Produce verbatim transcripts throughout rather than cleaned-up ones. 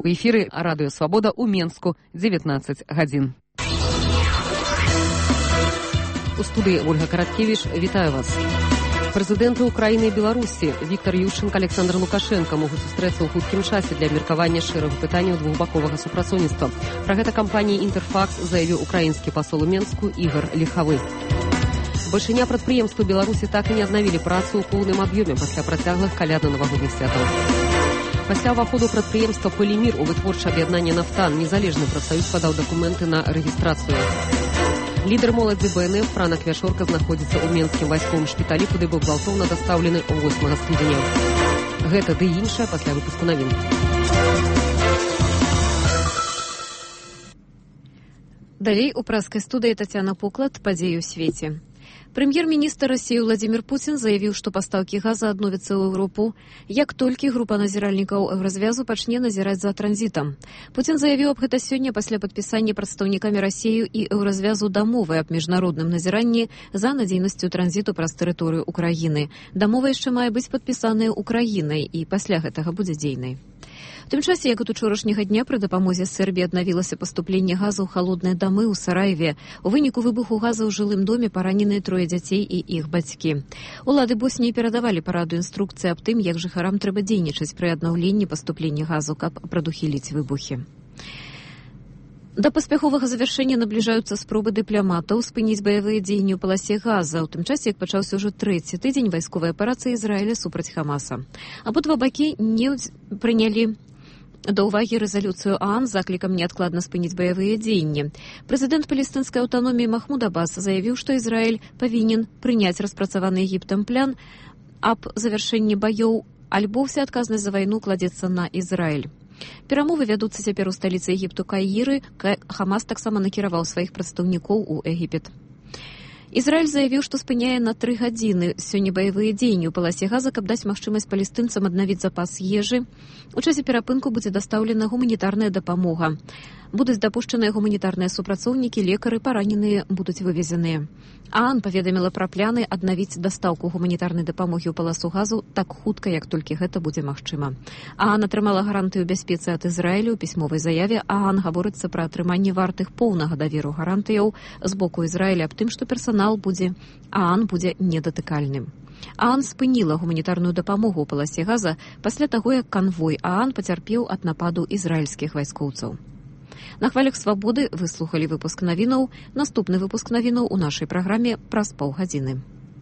В эфіры Радыё Свабода ў Менску, дзевятнаццаць гадзін. У студыі Ольга Караткевіч, вітаю вас. Прэзідэнты Украіны і Беларусі Віктор Ющенка, Александр Лукашенко могуць сустрэцца ў хуткім часе для абмеркавання шэрагу пытанняў двухбаковага супрацоўніцтва. Пра гэта кампаніі «Інтэрфакс» заявіў украінскі пасол у Менску Ігор Ліхавы. Бальшыня прадпрыемстваў Беларусі так і не аднавілі працу ў поўным аб'ёме пасля працяглых калядна-навагодніх святаў. Пасля ўваходу прадпрыемства «Полімір» у вытворчае аб'яднанне «Нафтан» незалежны прафсаюз падаў дакументы на рэгістрацыю. Лідар моладзі Бэ Эн Эф Франак Вяшорка знаходзіцца ў Менскім вайсковым шпіталі, куды быў гвалтоўна дастаўлены восьмага студзеня. Гэта ды іншае пасля выпуску навін. Далей у праскай студыі Тацяна Поклад, падзеі ў свеце. Прэм'ер-міністр Расіі Владзімір Пуцін заявіў, што пастаўкі газа адновяцца ў Еўропу, як толькі група назіральнікаў еўразвязу пачне назіраць за транзітам. Пуцін заявіў аб гэта сёння пасля падпісання прадстаўнікамі Расіі і еўразвязу дамовы аб міжнародным назіранні за надзейнасцю транзіту праз тэрыторыю Украіны. Дамова яшчэ мае быць падпісаная Украінай і пасля гэтага будзе дзейнай. У тым часе, як ад учорашняга дня пры дапамозе Сербіі аднавілася паступленне газу ў халодныя дамы ў Сараеве. У выніку выбуху газа ў жылым доме параненыя трое дзяцей і іх бацькі. Улады Босніі перадавалі параду інструкцыі аб тым, як жыхарам трэба дзейнічаць пры аднаўленні паступлення газу, каб прадухіліць выбухі. Да паспяховага завяршэння набліжаюцца спробы дыпламатаў спыніць баявыя дзеянні ў паласе газа, у тым часе, як пачаўся ўжо трэці тыдзень вайсковай аперацыі Ізраіля супраць Хамаса. Абодва бакі не прынялі да ўвагі рэзалюцыю ААН з заклікам неадкладна спыніць баявыя дзеянні. Прэзідэнт палестынскай аўтаноміі Махмуд Аббас заявіў, што Ізраіль павінен прыняць распрацаваны Егіптам план аб завяршэнні баёў, альбо ўся адказнасць за вайну кладзецца на Ізраіль. Перамовы вядуцца цяпер у сталіцы Егіпту Каіры, Хамас таксама накіраваў сваіх прадстаўнікоў у Егіпет. Ізраіль заявіў, што спыняе на тры гадзіны сёння баявыя дзеянні ў паласе газа, каб даць магчымасць палестынцам аднавіць запас ежы. У часе перапынку будзе дастаўлена гуманітарная дапамога. Будуць дапушчаныя гуманітарныя супрацоўнікі, лекары, параненыя будуць вывезеныя. ААН паведаміла пра пляны аднавіць дастаўку гуманітарнай дапамогі ў паласу газу так хутка, як толькі гэта будзе магчыма. ААН атрымала гарантыю бяспецы ад Ізраілю. У пісьмовай заяве ААН гаворыцца пра атрыманне вартых поўнага даверу гарантыяў з боку Ізраіля аб тым, што персанал будзе, ААН будзе недатыкальным. ААН спыніла гуманітарную дапамогу ў паласе газа пасля таго, як канвой ААН пацярпеў ад нападу ізраільскіх вайскоўцаў. На хвалях свабоды вы слухалі выпуск навінаў. Наступны выпуск навінаў у нашай праграме праз паўгадзіны.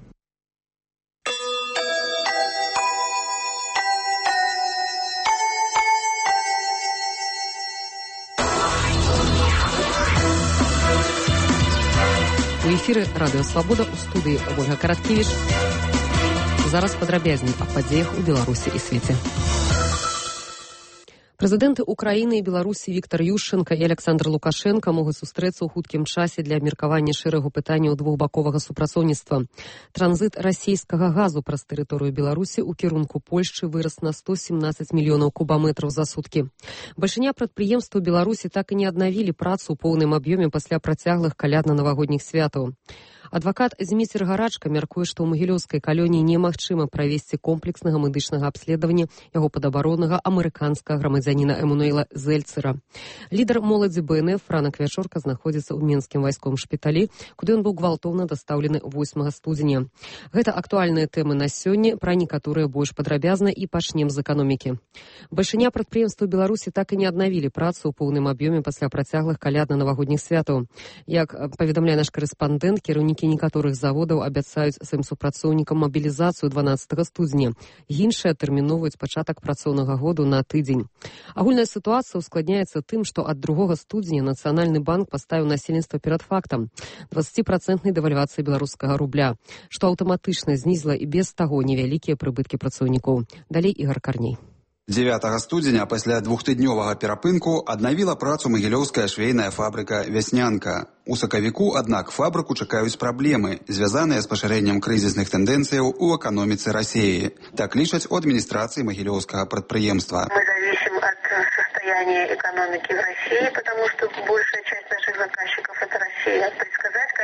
У эфіры Радыё Свабода, у студыі Ольга Караткевіч. Зараз падрабязней аб падзеях у Беларусі і свеце. Прэзідэнты Украіны і Беларусі Віктор Ющенка і Александр Лукашенко могуць сустрэцца ў хуткім часе для абмеркавання шэрагу пытанняў двухбаковага супрацоўніцтва. Транзіт расійскага газу праз тэрыторыю Беларусі ў кірунку Польшчы вырас на сто семнадцаць мільёнаў кубаметраў за суткі. Бальшыня прадпрыемстваў Беларусі так і не аднавілі працу ў поўным аб'ёме пасля працяглых калядна-навагодніх святаў. Адвакат Зміцер Гарачка мяркуе, што ў магілёўскай калоніі немагчыма правесці комплекснага медычнага абследавання яго падабаронага амерыканскага грамадзяніна Эммануэла Зельцера. Лідар моладзі Бэ Эн Эф Франак Вяшорка знаходзіцца ў Менскім вайсковым шпіталі, куды ён быў гвалтоўна дастаўлены восьмага студзеня. Гэта актуальныя тэмы на сёння, пра некаторыя больш падрабязна і пачнем з эканомікі. Бальшыня прадпрыемстваў Беларусі так і не аднавілі працу ў поўным аб'ёме пасля працяглых калядна-навагодніх святаў. Як паведамляе наш карэспандэнт, кіраўнікі некаторых заводаў абяцаюць сваім супрацоўнікам мабілізацыю дванаццатага студзеня. Іншыя тэрміновуюць пачатак працоўнага году на тыдзень. Агульная сітуацыя ускладняецца тым, што ад другога студзеня Нацыянальны банк паставіў насельніцтва перад фактам дваццаціпрацэнтнай дэвальвацыі беларускага рубля, што аўтаматычна знізіла і без таго невялікія прыбыткі працаўнікоў. Далей Ігар Карней. дзевятага студзеня пасля двухтыднёвага перапынку аднавіла працу магілёўская швейная фабрыка «Вяснянка». У сакавіку, аднак, фабрыку чакаюць праблемы, звязаныя з пашырэннем крызісных тэндэнцыяў у эканоміцы Расіі. Так лічаць у адміністрацыі магілёўскага прадпрыемства. Мы зависим от состояния экономики в России, потому что большая часть наших заказчиков – это Россия. Предсказать,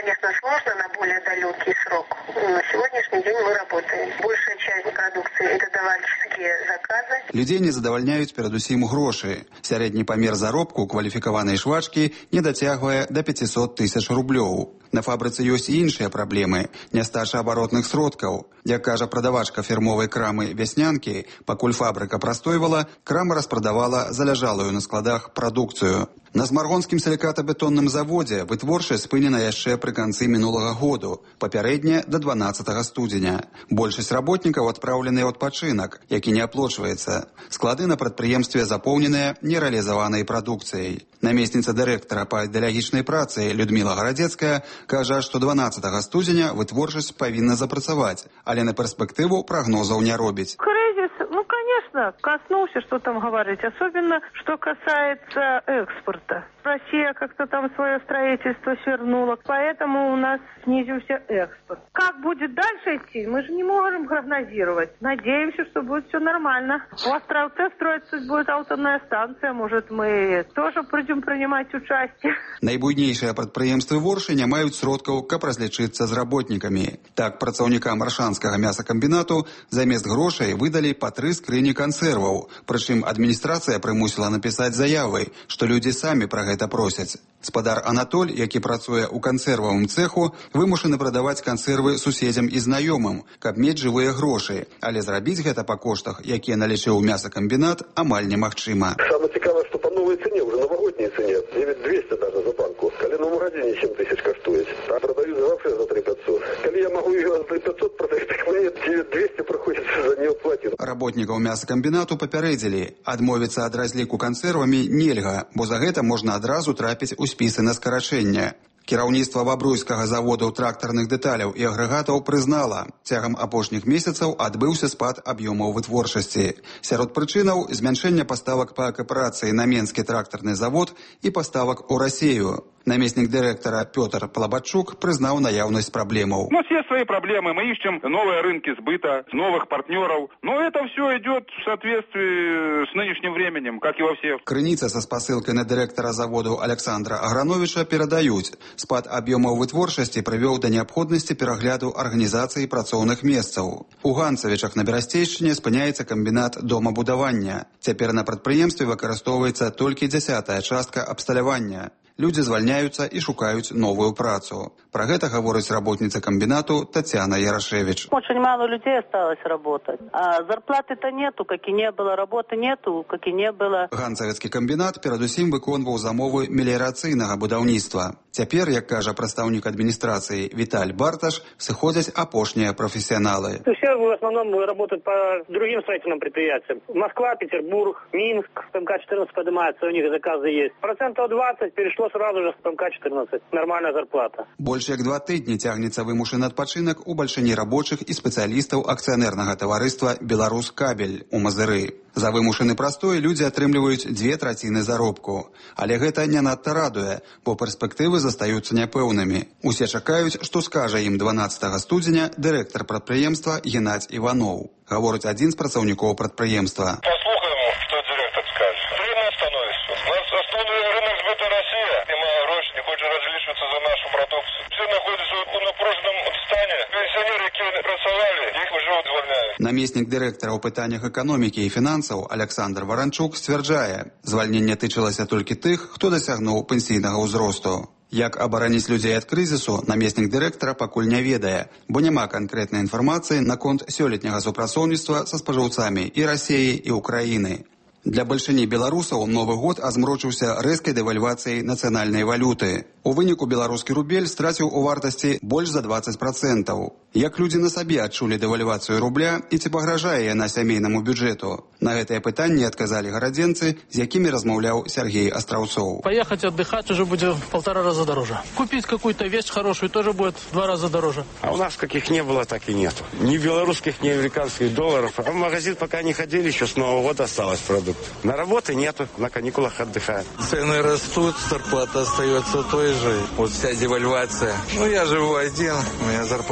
конечно, сложно на более далекий срок. На сегодняшний день мы работаем. Большая часть продукции – это товарищеские заказы. Людей не задавальняюць перадусім грошы. Сярэдні памер заробку кваліфікаванай швачкі не дацягвае да пяцісот тысяч рублёў. На фабрыцы ёсць і іншыя праблемы – нястача абаротных сродкаў. Як кажа прадавачка фірмовай крамы «Вяснянкі», пакуль фабрыка прастойвала, крама распрадавала заляжалую на складах прадукцыю. На Змаргонскім сілікатабетонным заводзе вытворчасць спынена яшчэ пры канцы мінулага году, папярэдне да дванаццатага студзеня. Большасць работнікаў адпраўленыя ў адпачынак, які не аплочваецца. Склады на прадпрыемстве запоўненыя нерэалізаванай прадукцыяй. Намесніца дырэктара па ідэалагічнай працы Людміла Гарадзецкая кажа, што дванаццатага студзеня вытворчасць павінна запрацаваць, але на перспектыву прагнозаў не робіць. Ну, конечно, коснулся, что там говорить. Особенно, что касается экспорта. Россия как-то там свое строительство свернула, поэтому у нас снизился экспорт. Как будет дальше идти, мы же не можем прогнозировать. Надеемся, что будет все нормально. У Островце строится будет атомная станция, может, мы тоже будем принимать участие. Найбуйнейшыя прадпрыемствы Воршы не маюць сродкаў, каб разлічыцца з работнікамі. Так, працаўнікам аршанскага мясакамбінату замест грошай выдалі па тры скрыні кансерваў. Прычым адміністрацыя прымусіла напісаць заявы, што людзі самі пра гэта просяць. Спадар Анатоль, які працуе ў кансервавым цэху, вымушаны прадаваць кансервы суседзям і знаёмым, каб мець жывыя грошы, але зрабіць гэта па коштах, якія налічыў мясакамбінат, амаль немагчыма. Самое цікавае, што па новай цэне, уже новогодняй цэне, девять двести даже за банку. Калі на магазине семь тысяч каштуюць, а продаюць вообще за три пятьсот. Калі я магу іх за три пятьсот продаць, так мне девять двести прыходзіцца за неуплаціну. Работнікаў мясакамбінату папярэдзілі, адмовіцца ад разліку кансервамі нельга, бо за гэта можна адразу трапіць у спісы на скарачэнне. Кіраўніцтва бабруйскага заводу трактарных дэталяў і агрэгатаў прызнала, цягам апошніх месяцаў адбыўся спад аб'ёмаў вытворчасці. Сярод прычынаў змяншэння паставак па кааперацыі на Менскі трактарны завод і паставак у Расію. Наместник директора Петр Плабатчук признал наявность проблемаў. У нас есть свои проблемы, мы ищем новые рынки сбыта, новых партнеров, но это все идет в соответствии с нынешним временем, как и во всех. Крыніца со спасылкой на директора заводу Александра Аграновича перадаюць. Спад аб'ёмаў вытворчасці прывёў да неабходнасці перагляду арганізацыі працоўных месцаў. У Ганцавічах на Берасцейшчыне спыняецца камбінат домабудавання. Цяпер на прадпрыемстве выкарыстоўваецца толькі дзясятая частка абсталявання. Люди звольняются и шукают новую працу. Про это говорит работница комбинату Татьяна Ярошевич. Очень мало людей осталось работать. А зарплаты-то нету, как и не было. Работы нету, как и не было. Ганцавецкі камбінат перадусім выконваў замовы меліярацыйнага будаўніцтва. Цяпер, як кажа прадстаўнік адміністрацыі Віталь Барташ, сыходзяць апошнія прафесіяналы. Все в основном работают по другим строительным предприятиям. Москва, Петербург, Минск, эм ка четырнадцать поднимается, у них заказы есть. Процентов двадцать перешло сразу же с эм ка четырнадцать. Нормальная зарплата. Больш як два тыдні цягнецца вымушаны адпачынак у бальшыні рабочых і спецыялістаў акцыянернага таварыства «Беларускабель» у Мазыры. За вымушаны прастой людзі атрымліваюць дзве траціны заробку. Але гэта не надта радуе, бо перспектывы застаюцца няпэўнымі. Усе чакаюць, што скажа ім дванаццатага студзеня дырэктар прадпрыемства Геннадзь Іваноў. Гаворыць адзін з працаўнікоў прадпрыемства. Послухаємо, што дырэктар скажа. Дрэнна становіцца. У нас асноўны рынок збыта Расія. Нема грошай, не хоча разлічвацца за нашу прадукцыю. Все находятся у напруженом стане. Пенсионеры, які працавалі, іх уже звольняюць. Намеснік дырэктара ў пытаннях эканомікі і фінансаў Александр Варанчук сцвярджае, звальненне тычылася толькі тых, хто дасягнуў пенсійнага ўзросту. Як абараніць людзей ад крызісу, намеснік дырэктара пакуль не ведае, бо няма канкрэтнай інфармацыі наконт сёлетняга супрацоўніцтва са спажыўцамі і Расіі, і Украіны. Для бальшыні беларусаў Новы год азмрочыўся рэзкай дэвальвацыяй нацыянальнай валюты. У выніку беларускі рубель страціў у вартасці больш за двадцать процентаў. Як людзі на сабе адчулі дэвальвацыю рубля і ці пагражае яна сямейнаму бюджэту? На гэтае пытанне адказалі гарадзенцы, з якімі размаўляў Сергей Астраўцоў. Поехать отдыхать уже будет в полтора раза дороже. Купить какую-то вещь хорошую тоже будет в два раза дороже. А у нас каких не было, так и нет. Ни белорусских, ни американских долларов. А в магазин пока не ходили, еще с Нового года осталось продукт. На работы нету, на каникулах отдыхают. Цены растут, зарплата остается той же. Вот вся девальвация. Ну, я живу один, у меня зарплата восемь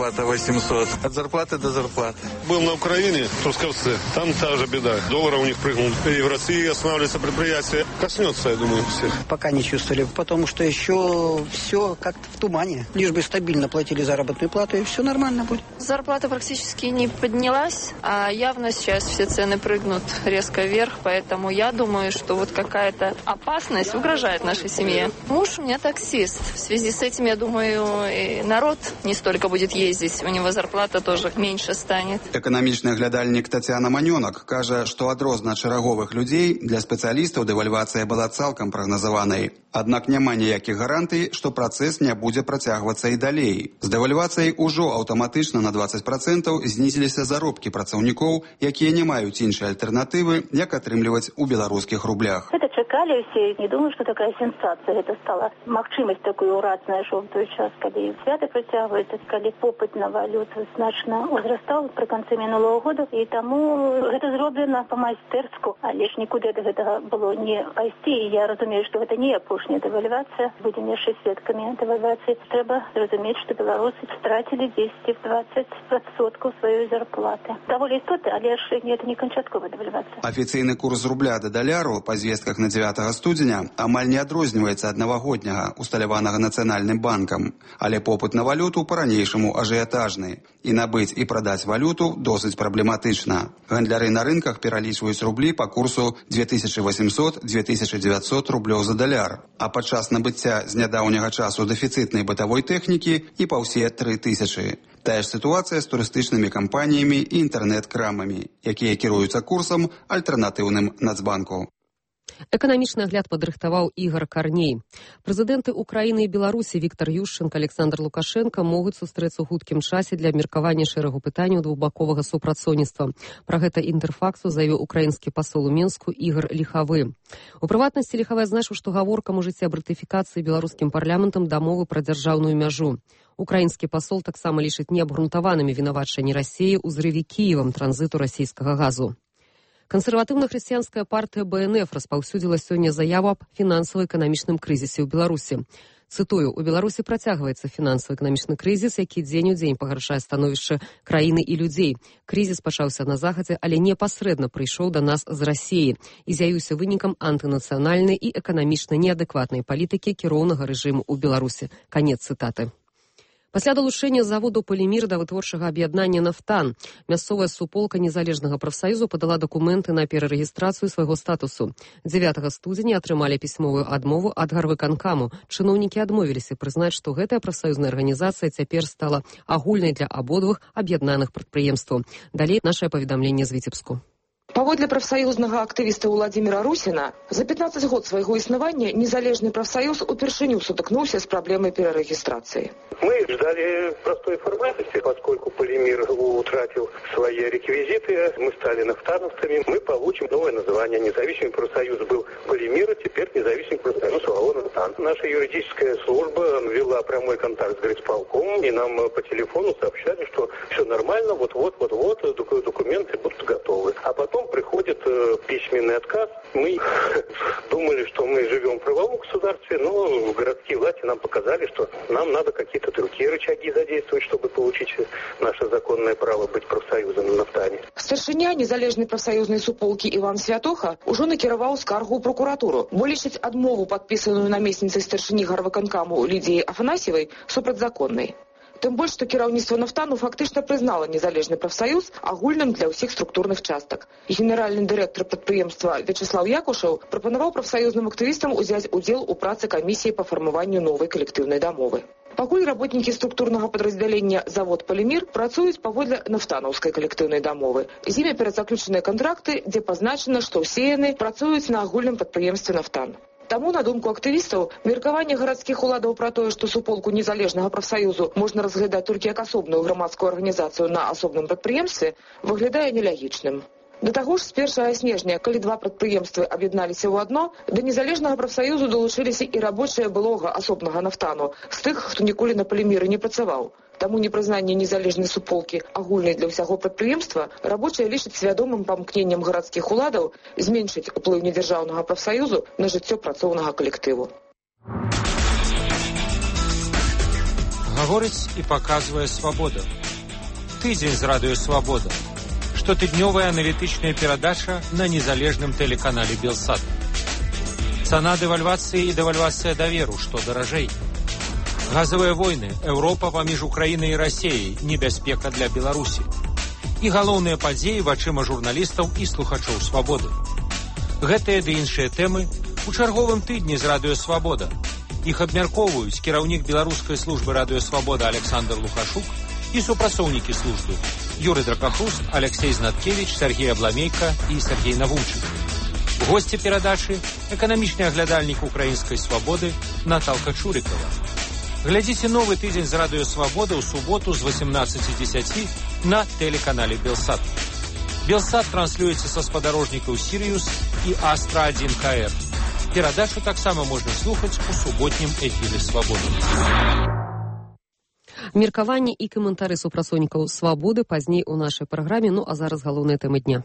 восемьсот. От зарплаты до зарплаты. Был на Украине, в Трусковце. Там та же беда. Доллар у них прыгнул. И в России останавливается предприятие. Коснется, я думаю, всех. Пока не чувствовали, потому что еще все как-то в тумане. Лишь бы стабильно платили заработную плату, и все нормально будет. Зарплата практически не поднялась, а явно сейчас все цены прыгнут резко вверх, поэтому я думаю, что вот какая-то опасность угрожает нашей семье. Муж у меня таксист. В связи с этим, я думаю, и народ не столько будет ездить, у него зарплата тоже меньше станет. Эканамічны глядальнік Тацяна Манёнак кажа, што адрозна чараговых людзей для спецыялістаў дэвальвацыя была цалкам прагназаванай. Аднак няма ніякіх гарантый, што працэс не будзе працягвацца і далей. З дэвальвацыяй ужо аўтаматычна на двадцать процентов знізіліся заробкі працаўнікоў, якія не маюць іншай альтэрнатывы, як атрымліваць у беларускіх рублях. Это чакалі все, не думаю, что такая сенсация. Это стала магчымасць такую ўрачная, што в той час, калі святы працягваюцца, калі попыт на валюту значна узрастаў пры канцы мінулого года, і таму гэта зроблена па-майстэрску, але ж нікуды да гэтага было не пайсці, і я разумею, што гэта не апошняя дэвальвацыя, будзем яшчэ сведкамі дэвальвацыі. Трэба разумець, што беларусы страцілі дзесяць-двадцать процентов сваёй зарплаты. Даволі істотна, але ж это не канчатковая дэвальвацыя. Афіцыйны курс рубля да даляру па звестках на дзевятага студзеня амаль не адрозніваецца ад навагодняга, усталяванага Нацыянальным банкам, але попыт на валюту па-ранейшаму ажыятажны. І набыць і прадаць валюту досыць праблематычна. Гандляры на рынках пералічваюць рублі па курсу две тысячи восемьсот - две тысячи девятьсот рублёў за даляр, а падчас набыцця з нядаўняга часу дэфіцытнай бытавой тэхнікі і па ўсе тры тысячы. Тая ж сітуацыя з турыстычнымі кампаніямі і інтэрнэт-крамамі, якія кіруюцца курсам альтэрнатыўным Нацбанку. Эканамічны агляд падрыхтаваў Ігор Карней. Прэзідэнты Украіны і Беларусі Віктар Юшчэнка, Александр Лукашенко могуць сустрэцца ў хуткім часе для абмеркавання шэрагу пытанняў двухбаковага супрацоўніцтва. Пра гэта Інтэрфаксу заявіў украінскі пасол у Мінску Ігор Ліхавы. У прыватнасці Ліхавы адзначыў, што гаворка можа ісці аб ратыфікацыі беларускім парламентам дамовы пра дзяржаўную мяжу. Украінскі пасол таксама лічыць неабгрунтаванымі вінавачанні Расіі ў зрыве Кіевам транзіту расійскага газу. Кансерватыўна-хрысціянская партыя Бэ Эн Эф распаўсюдзіла сёння заяву аб фінансава-эканамічным крызісе ў Беларусі. Цытую, у Беларусі працягваецца фінансава-эканамічны крызіс, які дзень у дзень пагаршае становішча краіны і людзей. Крызіс пачаўся на захадзе, але непасрэдна прыйшоў да нас з Расіі і з'явіўся вынікам антынацыянальнай і эканамічна неадэкватнай палітыкі кіроўнага рэжыму ў Беларусі. Канец цытаты. Пасля далучэння заводу «Полімір» да вытворчага аб'яднання «Нафтан» мясцовая суполка незалежнага прафсаюзу падала дакументы на перарэгістрацыю свайго статусу. дзевятага студзеня атрымалі пісьмовую адмову ад гарвыканкаму. Чыноўнікі адмовіліся прызнаць, што гэтая прафсаюзная арганізацыя цяпер стала агульнай для абодвух аб'яднаных прадпрыемстваў. Далей нашае паведамленне з Віцебску. Паводле прафсаюзнага актывіста Владзіміра Русіна, за пятнадцать год свайго існавання незалежны прафсаюз упершыню сутыкнуўся з праблемай перарэгістрацыі. Мы ждали простой формальности, поскольку «Полимир» утратил свои реквизиты, мы стали нафтановцами, мы получим новое название. Независимый профсоюз был «Полимир», теперь независимый профсоюз ОАО «Нафтан». Наша юридическая служба вела прямой контакт с горисполкомом, и нам по телефону сообщали, что все нормально, вот-вот, вот-вот, документы будут готовы. А потом приходит э, письменный отказ. Мы думали, что мы живем в правовом государстве, но городские власти нам показали, что нам надо какие-то другие рычаги задействовать, чтобы получить наше законное право быть профсоюзом на нафтане. Старшыня незалежнай прафсаюзнай суполкі Іван Святоха ўжо накіраваў скаргу ў прокуратуру, бо лічыць адмову, падпісаную намесніцай старшыні гарвыканкаму Лідіяй Афанасьевай, супрацьзаконнай. Тым больш, што кіраўніцтва «Нафтану» фактычна прызнала незалежны прафсаюз агульным для ўсіх структурных частак. Генеральны дырэктар прадпрыемства Вячеслав Якушаў прапанаваў прафсаюзным актывістам узяць удзел у працы камісіі па фармаванню новай калектыўнай дамовы. Пакуль работнікі структурнага падраздзялення «Завод Полимир» працуюць паводле нафтанаўскай калектыўнай дамовы. З імі перадзаключаныя кантракты, дзе пазначана, што ўсе яны працуюць на агульным прадпрыемстве «Нафтан». Таму, на думку актывістаў, меркаванне гарадскіх уладаў пра тое, што суполку незалежнага прафсаюзу можна разглядаць толькі як асобную грамадскую арганізацыю на асобным прадпрыемстве, выглядае нелягічным. Да таго ж, з першага снежня, калі два прадпрыемствы аб'ядналіся ў адно, да незалежнага прафсаюзу далучыліся і рабочыя былога асобнага «Нафтану», з тых, хто ніколі на «Поліміры» не працаваў. Таму непрызнанне незалежнай суполкі агульнай для ўсяго прадпрыемства рабочыя лічаць свядомым памкненнем гарадскіх уладаў зменшыць уплыў недзяржаўнага прафсаюзу на жыццё працоўнага калектыву. Гаворыць і паказвае свабоду. тыдзень з радыё «Свабода». Штотыднёвая аналітычная перадача на незалежным тэлеканале «Белсат». Цана дэвальвацыі і дэвальвацыя даверу, што даражэй. Газавыя войны, Еўропа паміж Украінай і Расіяй, небяспека для Беларусі. І галоўныя падзеі вачыма журналістаў і слухачоў «Свабоды». Гэтыя ды іншыя тэмы у чарговым тыдні з радыё «Свабода». Іх абмяркоўваюць кіраўнік беларускай службы радыё «Свабода» Александр Лукашук і супрацоўнікі службы Юрый Дракахруст, Алексей Знаткевич, Сергей Абламейка і Сергей Навумчык. Госці перадачы – эканамічны аглядальнік украінскай «Свабоды» Наталка Чурікава. Глядзіце новы тыдзень з радыё «Свабода» ў суботу з восемнадцати десяти на тэлеканале «Белсат». «Белсат» транслюецца са спадарожнікаў «Сіриус» і «Астра один ка эр». Перадачу таксама можна слухаць у суботнім эфіры «Свабоды». Меркаванні і каментары супрацоўнікаў «Свабоды» пазней у нашай праграме, ну а зараз галоўныя тэмы дня.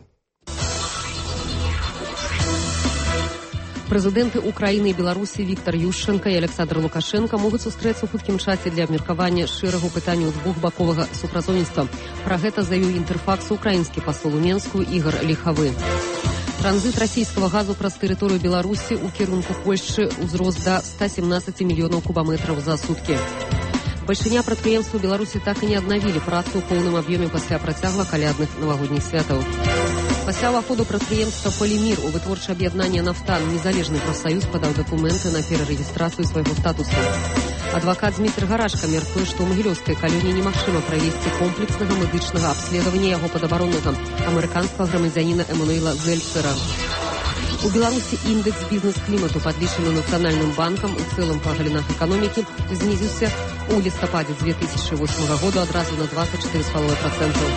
Прэзідэнты Украіны і Беларусі Віктар Ющенка і Александр Лукашенка могуць сустрэцца ў хуткім часе для абмеркавання шэрагу пытанняў двухбаковага супрацоўніцтва. Пра гэта заявіў інтэрфакс украінскі пасол у Менску Ігор Ліхавы. Транзит расійскага газу праз тэрыторыю Беларусі ў кірунку Польшчы ўзрос да ста сямнадцаці мільёнаў кубаметраў за суткі. Бальшыня прадпрыемстваў Беларусі так і не аднавілі працу ў поўным аб'ёме пасля працягла калядных навагодніх святаў. Пасля ўваходу прадпрыемства «Полімір» у вытворчае аб'яднанне «Нафтан» незалежны прафсаюз падаў дакументы на перарэгістрацыю свайго статусу. Адвакат Зміцер Гарашка мяркуе, што ў магілёўскай калоніі немагчыма правесці комплекснага медычнага абследавання яго падабароннага амерыканскага грамадзяніна Эмануэла Зельцера. У Беларусі індекс бізнес-клімату, падлічаны Нацыянальным банкам у цэлым па галінах эканомікі, знізіўся у лістападзе две тысячи восьмага года адразу на двадцать четыре и пять десятых процента.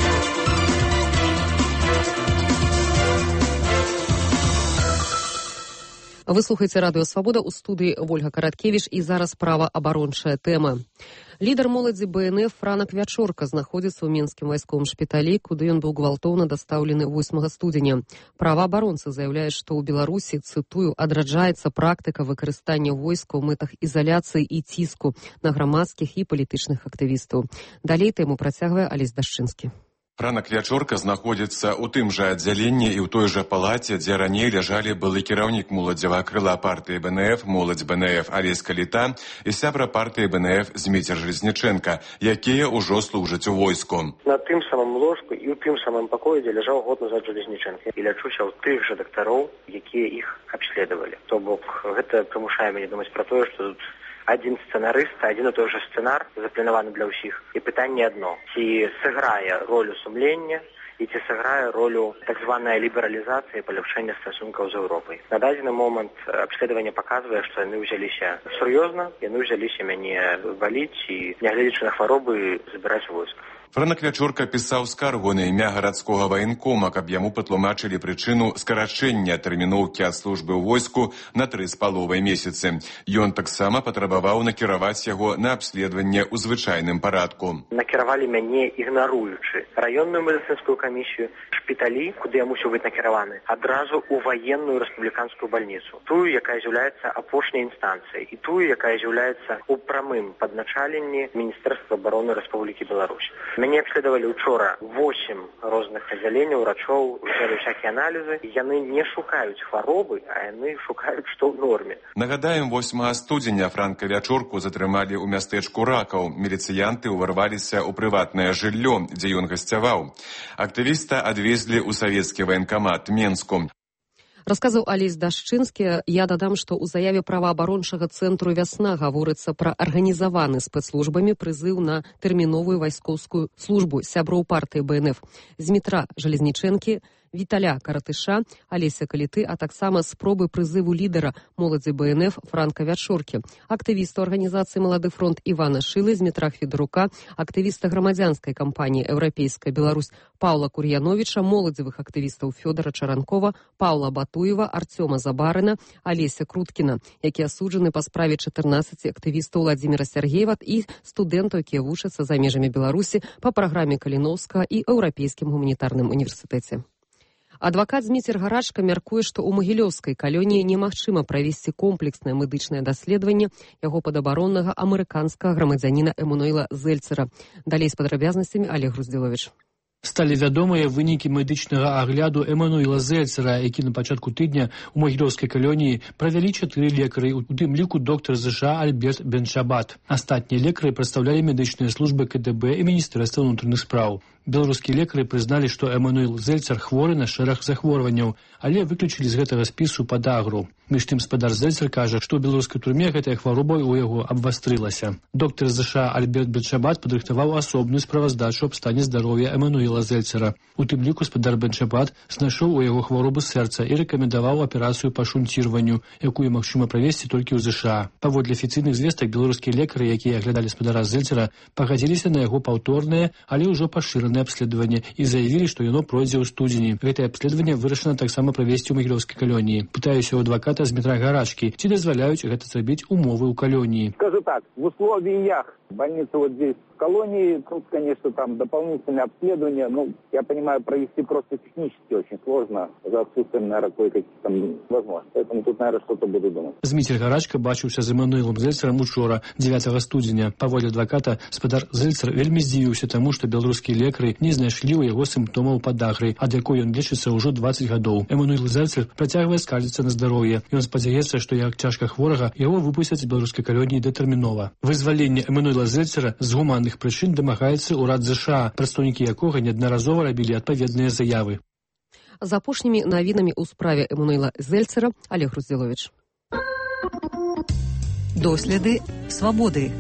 Вы слухаеце радыё «Свабода», у студыі Вольга Караткевіч, і зараз праваабарончая тэма. Лідар моладзі бэ эн эф Франак Вячорка знаходзіцца ў Менскім вайсковым шпіталі, куды ён быў гвалтоўна дастаўлены восьмага студзеня. Праваабаронца заяўляе, што ў Беларусі, цытую, адраджаецца практыка выкарыстання войска ў мэтах ізаляцыі і ціску на грамадскіх і палітычных актывістаў. Далей тэму працягвае Алесь Дашчынскі. Франак Вячорка знаходзіцца ў тым жа аддзяленні і ў той жа палаце, дзе раней ляжалі былы кіраўнік моладзевага крыла партыі бэ эн эф, моладзь бэ эн эф Алесь Каліта і сябра партыі бэ эн эф Зміцер Железніченка, якія ўжо служаць у войску. На тым самым ложку і ў тым самым пакоі, дзе ляжаў год назад Железніченка. І лячуся ў тых жа дактароў, якія іх абследавалі. То бок гэта прымушае мяне думаць пра тое, што тут один сценарист, один и той же сценар, запланаваны для ўсіх. І пытанне адно. Ці сыграе ролю сумлення, і ці сыграе ролю так званая лібералізацыя і паляпшэння стасункаў з Еўропай. На дадзены момант абследаванне паказвае, што яны ўзяліся сур'ёзна, яны ўзяліся мяне валіць і, нягледзячы на хваробы, забіраць войск. Франак Вячорка пісаў скаргу на імя гарадскога ваенкома, каб яму патлумачылі прычыну скарачэння тэрміноўкі ад службы ў войску на тры з паловай месяцы. Ён таксама патрабаваў накіраваць яго на абследаванне ў звычайным парадку. Накіравалі мяне, ігнаруючы раённую медыцынскую камісію, шпіталі, куды я мусіў быць накіраваны, адразу ў ваенную рэспубліканскую бальніцу. Тую, якая з'яўляецца апошняй інстанцыяй, і тую, якая з'яўляецца ў прамым падначаленні Міністэрства абароны Рэспублікі Беларусь. Мяне абследавалі учора восемь розных аддзяленняў, урачоў, узялі всякія аналізы. Яны не шукаюць хваробы, а яны шукаюць, што ў норме. Нагадаем, восьмага студзеня Франка Вячорку затрымалі ў мястэчку Ракаў. Міліцыянты ўварваліся ў прыватнае жыллё, дзе ён гасцяваў. Актывіста адвезлі ў савецкі ваенкамат Менску. Расказаў Алесь Дашчынскі. Я дадам, што ў заяве праваабарончага цэнтру «Вясна» гаворыцца пра арганізаваны спецслужбамі прызыў на тэрміновую вайскоўскую службу сяброў партыі бэ эн эф Змітра Железнічэнкі, Віталя Каратыша, Алеся Каліты, а таксама спробы прызыву лідара моладзі бэ эн эф Франка Вячоркі, актывіста арганізацыі «Малады фронт» Івана Шылы, Змітра Федарука, актывіста грамадзянскай кампаніі «Еўрапейская Беларусь» Паўла Кур'яновіча, моладзевых актывістаў Фёдара Чаранкова, Паўла Батуева, Арцёма Забарына, Алеся Круткіна, якія асуджаны па справе чатырнаццаці актывістаў Владзіміра Сяргеева і студэнтаў, якія вучацца за межамі Беларусі па праграме Каліноўскага і Еўрапейскім гуманітарным універсітэце. Адвакат Зміцер Гарачка мяркуе, што ў магілёўскай калоніі немагчыма правесці комплекснае медычнае даследаванне яго падабароннага амерыканскага грамадзяніна Эмануэла Зельцера. Далей з падрабязнасцямі Олег Груздзіловіч. Сталі вядомыя вынікі медычнага агляду Эмануэла Зельцера, які на пачатку тыдня ў магілёўскай калоніі правялі чатыры лекары, у тым ліку доктар ЗША Альберт Беншабат. Астатнія лекары прадстаўлялі медычныя службы ка дэ бэ і Міністэрства ўнутраных спраў. Беларускія лекары прызналі, што Эмануэл Зельцер хворы на шэраг захворванняў, але выключылі з гэтага спісу падагру. Між тым спадар Зельцер кажа, што ў беларускай турме гэтая хвароба ў яго абвастрылася. Доктар ЗША Альберт Беншабат падрыхтаваў асобную справаздачу аб стане здароўя Эмануэла Зельцера. У тым ліку спадар Беншабат знайшоў у яго хваробу сэрца і рэкамендаваў аперацыю па шунцірванню, якую магчыма правесці толькі ў ЗША. Паводле афіцыйных звестак, беларускія лекары, якія аглядалі спадара Зельцера, пагадзіліся на яго паўторнае, але ўжо пашыранае абследаванне і заявілі, што яно пройдзе ў студзені. Гэтае абследаванне вырашана таксама правесці ў магілёўскай калоніі. Пытаюся ў адваката Змітра Гарачкі, ці дазваляюць гэта зрабіць умовы ў калоніі. Скажу так, в условиях больницы вот здесь в колонии, тут, конечно, там дополнительные обследования, ну, я понимаю, провести просто технически очень сложно, за отсутствием, наверное, кое-каких там возможностей. Поэтому тут, наверное, что-то буду думать. Зміцер Гарачка бачыўся з Эмануэлам Зельцерам учора, дзевятага студзеня. Паводле адваката, спадар Зельцер вельмі здзівіўся таму, што беларускія лекары не знайшлі ў яго сімптомаў падагры, ад якой ён лечыцца ўжо дваццаць гадоў. Эмануэл Зельцер працягвае скардзіцца на здароўе. Ён спадзяецца, што як цяжка хворага яго выпусцяць з беларускай калоніі дэтэрмінова. Вызваленне Эмануэла Зельцера з гуманных прычын дамагаецца ўрад ЗША, прадстаўнікі якога неаднаразова рабілі адпаведныя заявы. З апошнімі навінамі ў справе Эмануэла Зельцера Олег Груздзіловіч. Доследы свабоды.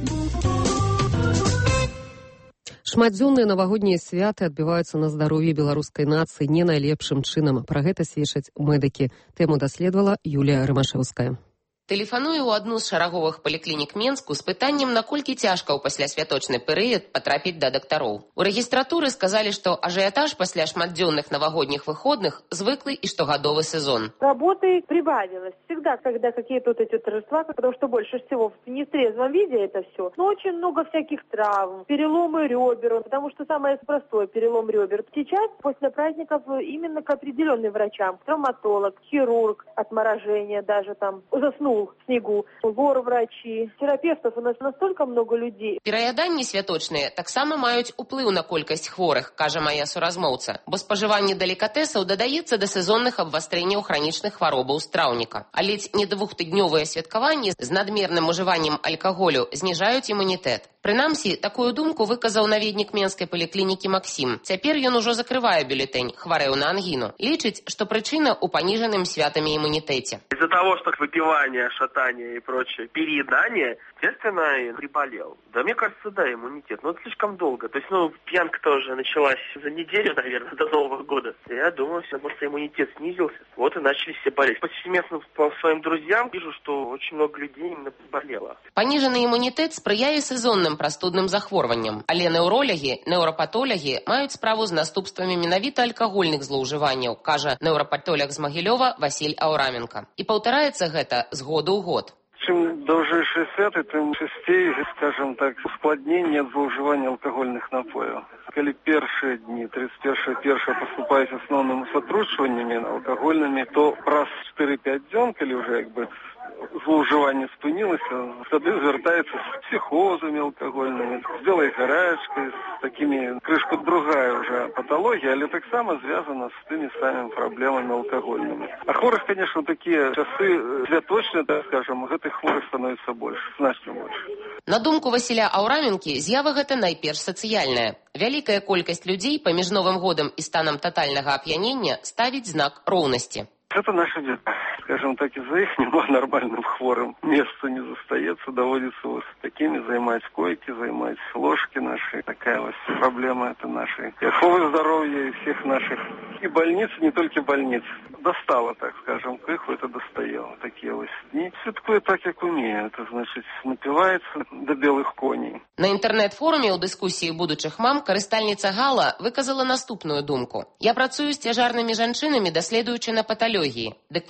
Шматдзённыя навагоднія святы адбіваюцца на здароўі беларускай нацыі не найлепшым чынам. Пра гэта сведчаць медыкі. Тэму даследавала Юлія Рымашэўская. Тэлефаную ў адну з шараговых паліклінік Менску з пытаннем, наколькі цяжка ў паслясвяточны перыяд патрапіць да дактароў. У рэгістратуры сказалі, што ажыятаж пасля шматдзённых навагодних выходных звыклый и штогадовый сезон. Работы прибавилось. Всегда, когда какие-то вот эти торжества, потому что больше всего в нетрезвом виде это все. Но очень много всяких травм, переломы ребер, потому что самое простое перелом ребер. Сейчас, после праздников, именно к определенным врачам. Травматолог, хирург, отморожение даже там, заснул в снегу, лор-врачи, терапевтов у нас настолько много людей. Пераяданні святочныя таксама маюць уплыў на колькасць хворых, кажа моя суразмоўца, бо спажыванне далікатэсаў дадаецца да сезонных абвастрэнняў хранічных хваробаў страўніка. А ледзь не двухтыднёвыя святкаванні з надмерным ужываннем алкаголю зніжаюць імунітэт. Прынамсі, такую думку выказаў наведнік Менскай паліклінікі Максім. Цяпер ён ужо закрывае бюлетэнь, хварэў на ангіну. Лічыць, што прычына ў паніжаным святамі імунітэце. Из-за того, что выпивание, шатание и прочее, переедание, естественно, и приболел. Да, мне кажется, да, иммунитет. Но это слишком долго. То есть, ну, пьянка тоже началась за неделю, наверное, до Нового года. Я думаю, все, просто иммунитет снизился. Вот и начали все болеть. Повсеместно по своим друзьям вижу, что очень много людей именно болело. Паніжаны імунітэт спрыяе сезонным прастудным захворванням, але неўролагі, неўрапатолагі маюць справу з наступствамі менавіта алкагольных злоўжыванняў, кажа неўрапатолог з Магілёва Васіль Аўраменка. І паўтараецца гэта з года ў год. Чем дольше святы, тем частей, скажем так, ускладнение от злоуживания алкогольных напоев. Коли первые дни, тридцать первое первое поступают основными сотрудничаниями алкогольными, то раз чотири-п'ять дзён, коли уже как бы злоуживание спынилось, тады звертается с психозами алкогольными, с белой горячкой, с такими, крышку другая уже патология, але так само связано с теми самыми проблемами алкогольными. А хворых, конечно, такие часы святочные, так скажем, гэтых хворых становится больше, значно больше. На думку Васіля Аўраменкі, з'ява гэта найперш сацыяльная. Вялікая колькасць людзей паміж Новым годам і станам татальнага ап'янення ставіць знак роўнасці. Это наша беда. Скажем так, из-за их нема нормальным хворым. Место не застается, доводится вот с такими занимать койки, занимать ложки наши. Такая вот проблема это нашей. И охраны здоровья, и всех наших. И больниц, не только больниц. Достало, так скажем, к их это достаяло. Такие вот дни. Святкует так, как умею. Это значит, напивается до белых коней. На інтэрнэт-форуме ў дыскусіі будучых мам карыстальніца Гала выказала наступную думку. Я працую з цяжарнымі жанчынамі, даследуючы на паталогіі. Дык вось відавочна,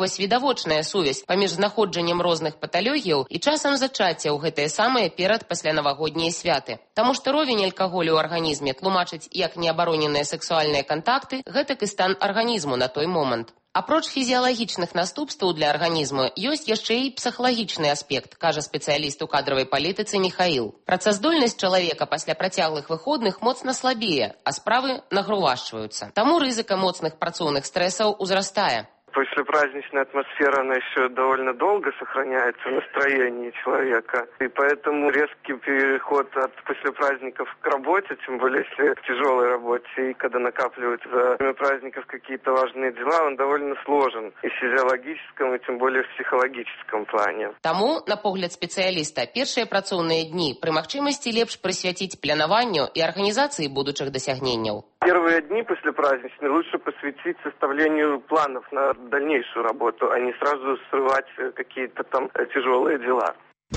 відавочная сувязь паміж знаходжаннем розных паталогіяў і часам зачацця ў гэтыя самыя перад паслянавагоднія святы. Таму што ровень алкаголю ў арганізме тлумачыць як неабароненыя сексуальныя кантакты, гэтак і стан арганізму на той момант. Апроч фізіялагічных наступстваў для арганізму, ёсць яшчэ і псіхалагічны аспект, кажа спецыяліст у кадравай палітыцы Міхаіл. Працаздольнасць чалавека пасля працяглых выходных моцна слабее, а справы нагрувашчваюцца. Таму рызыка моцных працоўных стрэсаў узрастае. Послепраздничная атмосфера, она еще довольно долго сохраняется в настроении человека. И поэтому резкий переход от послепраздников к работе, тем более если в тяжелой работе, и когда накапливаются за время праздников какие-то важные дела, он довольно сложен и в физиологическом, и тем более в психологическом плане. Таму, на погляд спецыяліста, першыя працоўныя дні пры магчымасці лепш прысвяціць планаванню і арганізацыі будучых дасягненняў. Первые дни послепраздничные лучше посвятить составлению планов на дальнейшую работу, а не сразу срывать какие-то там тяжелые дела.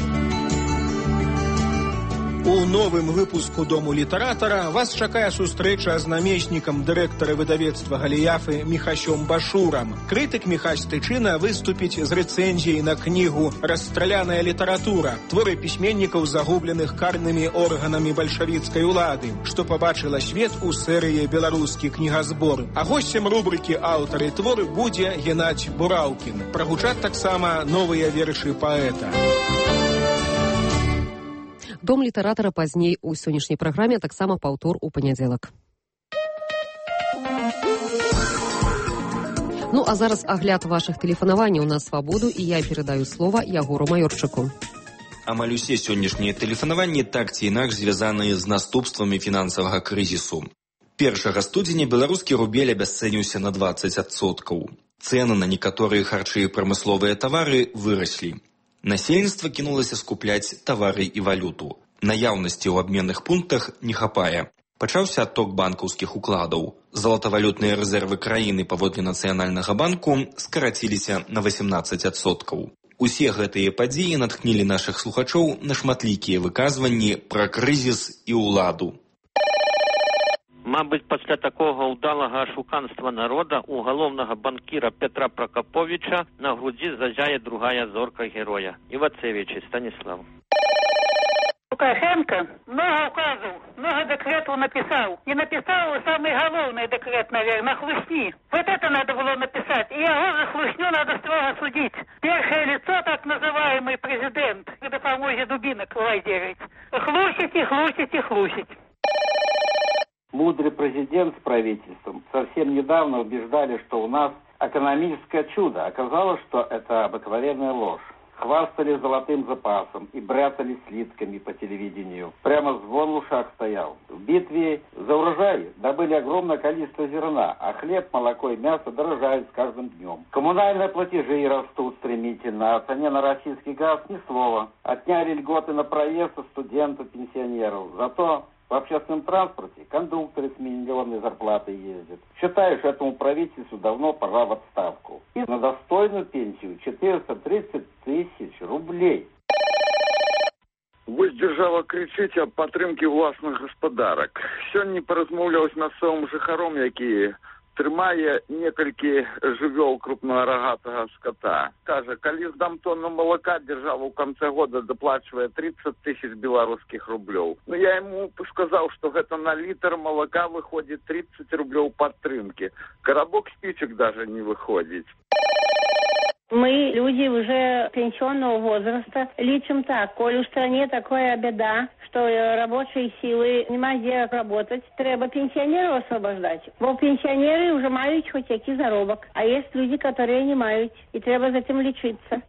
У новым выпуску Дому літаратара вас чакае сустрэча з намеснікам дырэктара выдавецтва Галіяфы Міхасём Башурам. Крытык Міхась Тычына выступіць з рэцэнзіяй на кнігу «Расстраляная літаратура», творы пісьменнікаў, загубленых карнымі органамі бальшавіцкай улады, што пабачыла свет у серыі «Беларускі кнігазбор». А госцем рубрыкі «Аўтары творы» будзе Геннадзь Бураўкін. Прагучаць таксама новыя вершы паэта. Дом літаратара пазней у сённяшняй праграме, таксама паўтор у панядзелак. Ну, а зараз агляд вашых тэлефанаванняў на свабоду, і я перадаю слова Ягору Маёрчыку. Амаль усе сённяшнія тэлефанаванні так ці інакш звязаныя з наступствамі фінансавага крызісу. Першага студзеня беларускі рубель абясцэніўся на дваццаць адсоткаў. Цэны на некаторыя харчы і прамысловыя тавары выраслі. Насельніцтва кінулася скупляць тавары і валюту. Наяўнасці ў абменных пунктах не хапае. Пачаўся адток банкаўскіх укладаў. Залатавалютныя рэзервы краіны паводле Нацыянальнага банку скараціліся на васемнаццаць адсоткаў. Усе гэтыя падзеі натхнілі нашых слухачоў на шматлікія выказванні пра крызіс і ўладу. Мабыць, пасля такога ўдалага ашуканства народа у галоўнага банкіра Петра Прокоповича на грудзі зазяе другая зорка героя. Ивацевич, Станислав. Лукашенко много указов, много декретов написал. И написал самый главный декрет, наверное, хлыстни. Вот это надо было написать. И его за хлыстню надо строго судить. Первое лицо, так называемый президент, когда поможет дубинок лазерить. Хлусите, хлусите, хлусите. Мудрый президент с правительством совсем недавно убеждали, что у нас экономическое чудо. Оказалось, что это обыкновенная ложь. Хвастали золотым запасом и бряцали слитками по телевидению. Прямо звон в ушах стоял. В битве за урожай добыли огромное количество зерна, а хлеб, молоко и мясо дорожают с каждым днем. Коммунальные платежи растут стремительно, о цене на российский газ ни слова. Отняли льготы на проезд у студентов, пенсионеров. Зато в общественном транспорте кондукторы с миллионной зарплатой ездят. Считаю, что этому правительству давно пора в отставку. И на достойную пенсию четыреста тридцать тысяч рублей. Вось держава кричить о падтрымке власных господарок. Сёння поразмаўляў з мясцовым жыхаром, які трымае некалькі жывёл крупного рогатого скота. Кажа, калі здам тонну молока, держава ў конце года доплачивае тридцать тысяч белорусских рублёў. Но я ему сказал, что это на литр молока выходит тридцать рублёў падтрымки. Коробок спичек даже не выходит. Мы, люди уже пенсионного возраста, лечим так, коль в стране такая беда, что рабочей силы нема где работать, треба пенсионеров освобождать. Бо пенсионеры уже мають хоть який заробок, а есть люди, которые не мають, и треба за этим лечиться.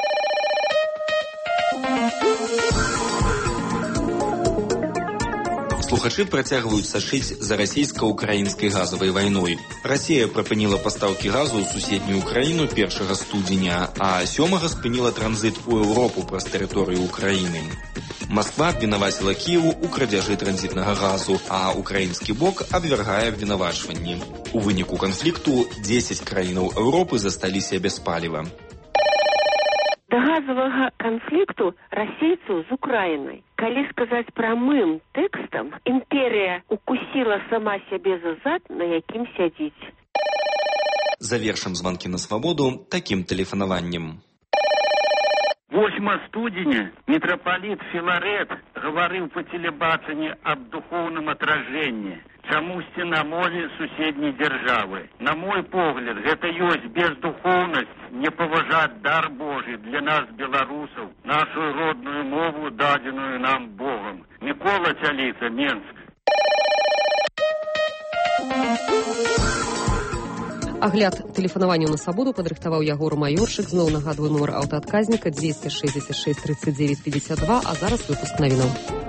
Слухачы працягваюць сачыць за расійска-украінскай газавай вайной. Расія прыпыніла пастаўкі газу ў суседнюю краіну першага студзеня, а сёмага спыніла транзіт у Еўропу праз тэрыторыю Украіны. Масква абвінаваціла Кіеву ў крадзяжы транзітнага газу, а украінскі бок абвяргае абвінавачванні. У выніку канфлікту дзесяць краінаў Еўропы засталіся без паліва. До газового конфликту российцев с Украиной. Коли сказать прямым текстом, империя укусила сама себе за зад, на яким сядить. Завершым звонки на свободу таким телефонованием. восьмого студеня митрополит Филарет говорил по телебачению об духовном отражении. Чамусьці на мове суседней державы. На мой погляд, это есть бездуховность, не поважать дар Божий для нас, белорусов, нашу родную мову, даденную нам Богом. Микола Чалица, Менск. Агляд тэлефанаванняў на свабоду падрыхтаваў Ягор Маёрчык. Зноў нагадваю нумар аўтаадказніка двести шестьдесят шесть тридцать девять пятьдесят два, а зараз выпуск навінаў.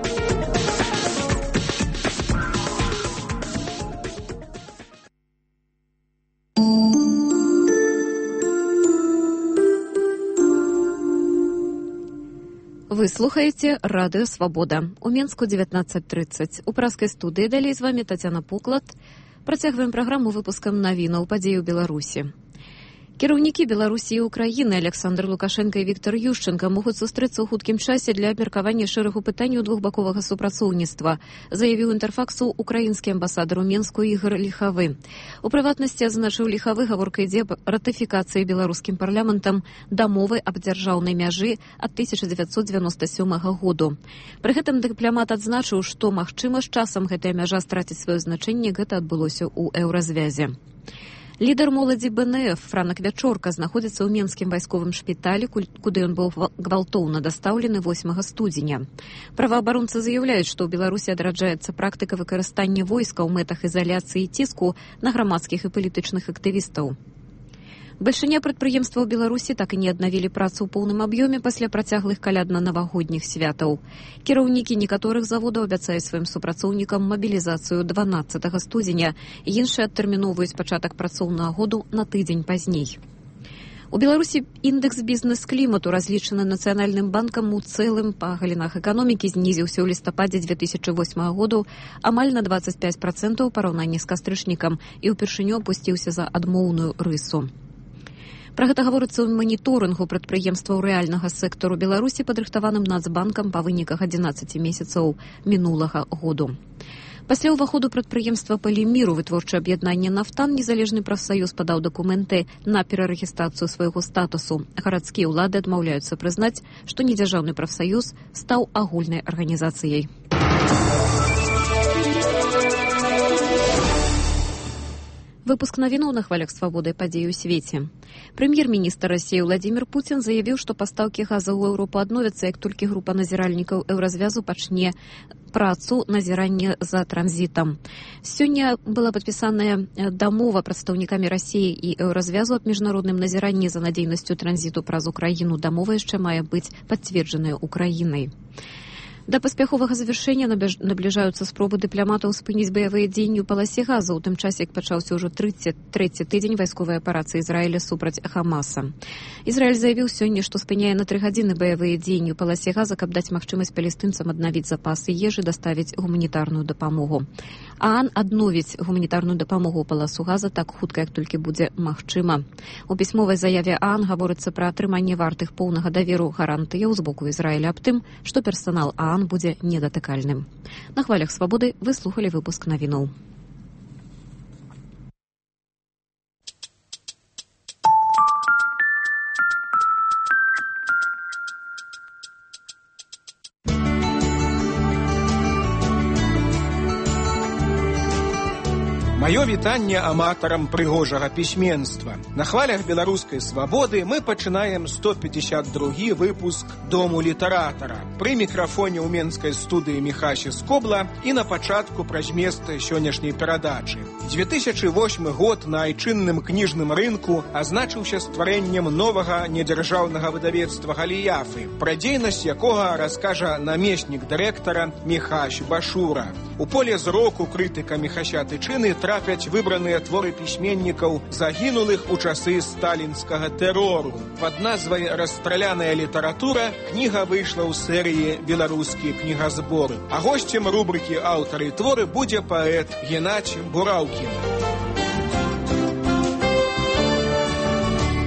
Вы слухаеце радыё «Свабода». У Менску девятнадцать тридцать. У праскай студыі далей з вамі Тацяна Пуклад. Працягваем праграму выпускам навінаў падзей у Беларусі. Кіраўнікі Беларусі і Украіны Александр Лукашенко і Віктор Ющенко могуць сустрэцца ў хуткім часе для абмеркавання шэрагу пытанняў двухбаковага супрацоўніцтва, заявіў інтэрфаксу украінскі амбасадар у Менску Ігор Ліхавы. У прыватнасці азначыў Ліхавы, гаворка ідзе аб ратыфікацыі беларускім парламентам дамовы аб дзяржаўнай мяжы ад тысяча дзевяцьсот дзевяноста сёмага году. Пры гэтым дыпламат адзначыў, што, магчыма, з часам гэтая мяжа страціць сваё значэнне, гэта адбылося ў еўразвязе. Лідар моладзі бэ эн эф Франак Вячорка знаходзіцца ў менскім вайсковым шпіталі, куды ён быў гвалтоўна дастаўлены восьмага студзеня. Праваабаронцы заяўляюць, што ў Беларусі адраджаецца практыка выкарыстання войска ў мэтах изаляцыі і ціску на грамадскіх і палітычных актывістаў. Бальшыня прадпрыемстваў Беларусі так і не аднавілі працу ў поўным аб'ёме пасля працяглых калядна-навагодніх святаў. Кіраўнікі некаторых заводаў абяцаюць сваім супрацоўнікам мабілізацыю дванаццатага студзеня, іншыя адтэрміноўваюць пачатак працоўнага году на тыдзень пазней. У Беларусі індэкс бізнес-клімату, разлічаны Нацыянальным банкам у цэлым па галінах эканомікі, знізіўся ў лістападзе две тысячы восьмага году амаль на двадцать пять процентаў у параўнанні з кастрычнікам і ўпершыню апусціўся за адмоўную рысу. Пра гэта гаворыцца ў маніторынгу прадпрыемстваў рэальнага сектару Беларусі, падрыхтаваным Нацбанкам па выніках адзінаццаці месяцаў мінулага году. Пасля ўваходу прадпрыемства «Паліміру» вытворчае аб'яднанне «Нафтан» незалежны прафсаюз падаў дакументы на перарэгістрацыю свайго статусу. Гарадскія ўлады адмаўляюцца прызнаць, што недзяржаўны прафсаюз стаў агульнай арганізацыяй. Выпуск навінаў на хвалях свабоды падзей у свеце. Прэм'ер-міністр Расіі Владзімір Пуцін заявіў, што пастаўкі газа ў Еўропу адновяцца, як толькі група назіральнікаў еўразвязу пачне працу назірання за транзітам. Сёння была падпісаная дамова прадстаўнікамі Расіі і еўразвязу аб міжнародным назіранні за надзейнасцю транзіту праз Украіну. Дамова яшчэ мае быць пацверджаная Украінай. Да паспяховага завяршэння набліжаюцца спробы дыпламатаў спыніць баявыя дзеянні ў паласе газа, у тым часе, як пачаўся ўжо трыццаць трэці тыдзень вайсковай аперацыі Ізраіля супраць Хамаса. Ізраіль заявіў сёння, што спыняе на тры гадзіны баявыя дзеянні ў паласе газа, каб даць магчымасць палестынцам аднавіць запасы ежы, даставіць гуманітарную дапамогу. ААН адновіць гуманітарную дапамогу ў паласу газа так хутка, як толькі будзе магчыма. У пісьмовай заяве ААН гаворыцца пра атрыманне вартых поўнага даверу гарантыяў з боку Ізраіля аб тым, што персанал ААН будзе недатыкальным. На хвалях свабоды вы слухалі выпуск навінаў. Маё вітанне аматарам прыгожага пісьменства. На хвалях беларускай свабоды мы пачынаем сто пятьдесят другі выпуск Дому літаратара. Пры мікрафоне ў менскай студыі Міхася Скобла і на пачатку пра змест сённяшняй перадачы. две тысячи восьмы год на айчынным кніжным рынку азначыўся стварэннем новага недзяржаўнага выдавецтва Галіяфы, пра дзейнасць якога раскажа намеснік дырэктара Міхась Башура. У поле зроку крытыка Міхася Тычыны трапяць выбраныя творы пісьменнікаў, загінулых у часы сталінскага тэрору. Пад назвай «Расстраляная літаратура» кніга выйшла ў серыі «Беларускія кнігазборы». А госцем рубрыкі «Аўтары творы» будзе паэт Геннадзь Бураўкін.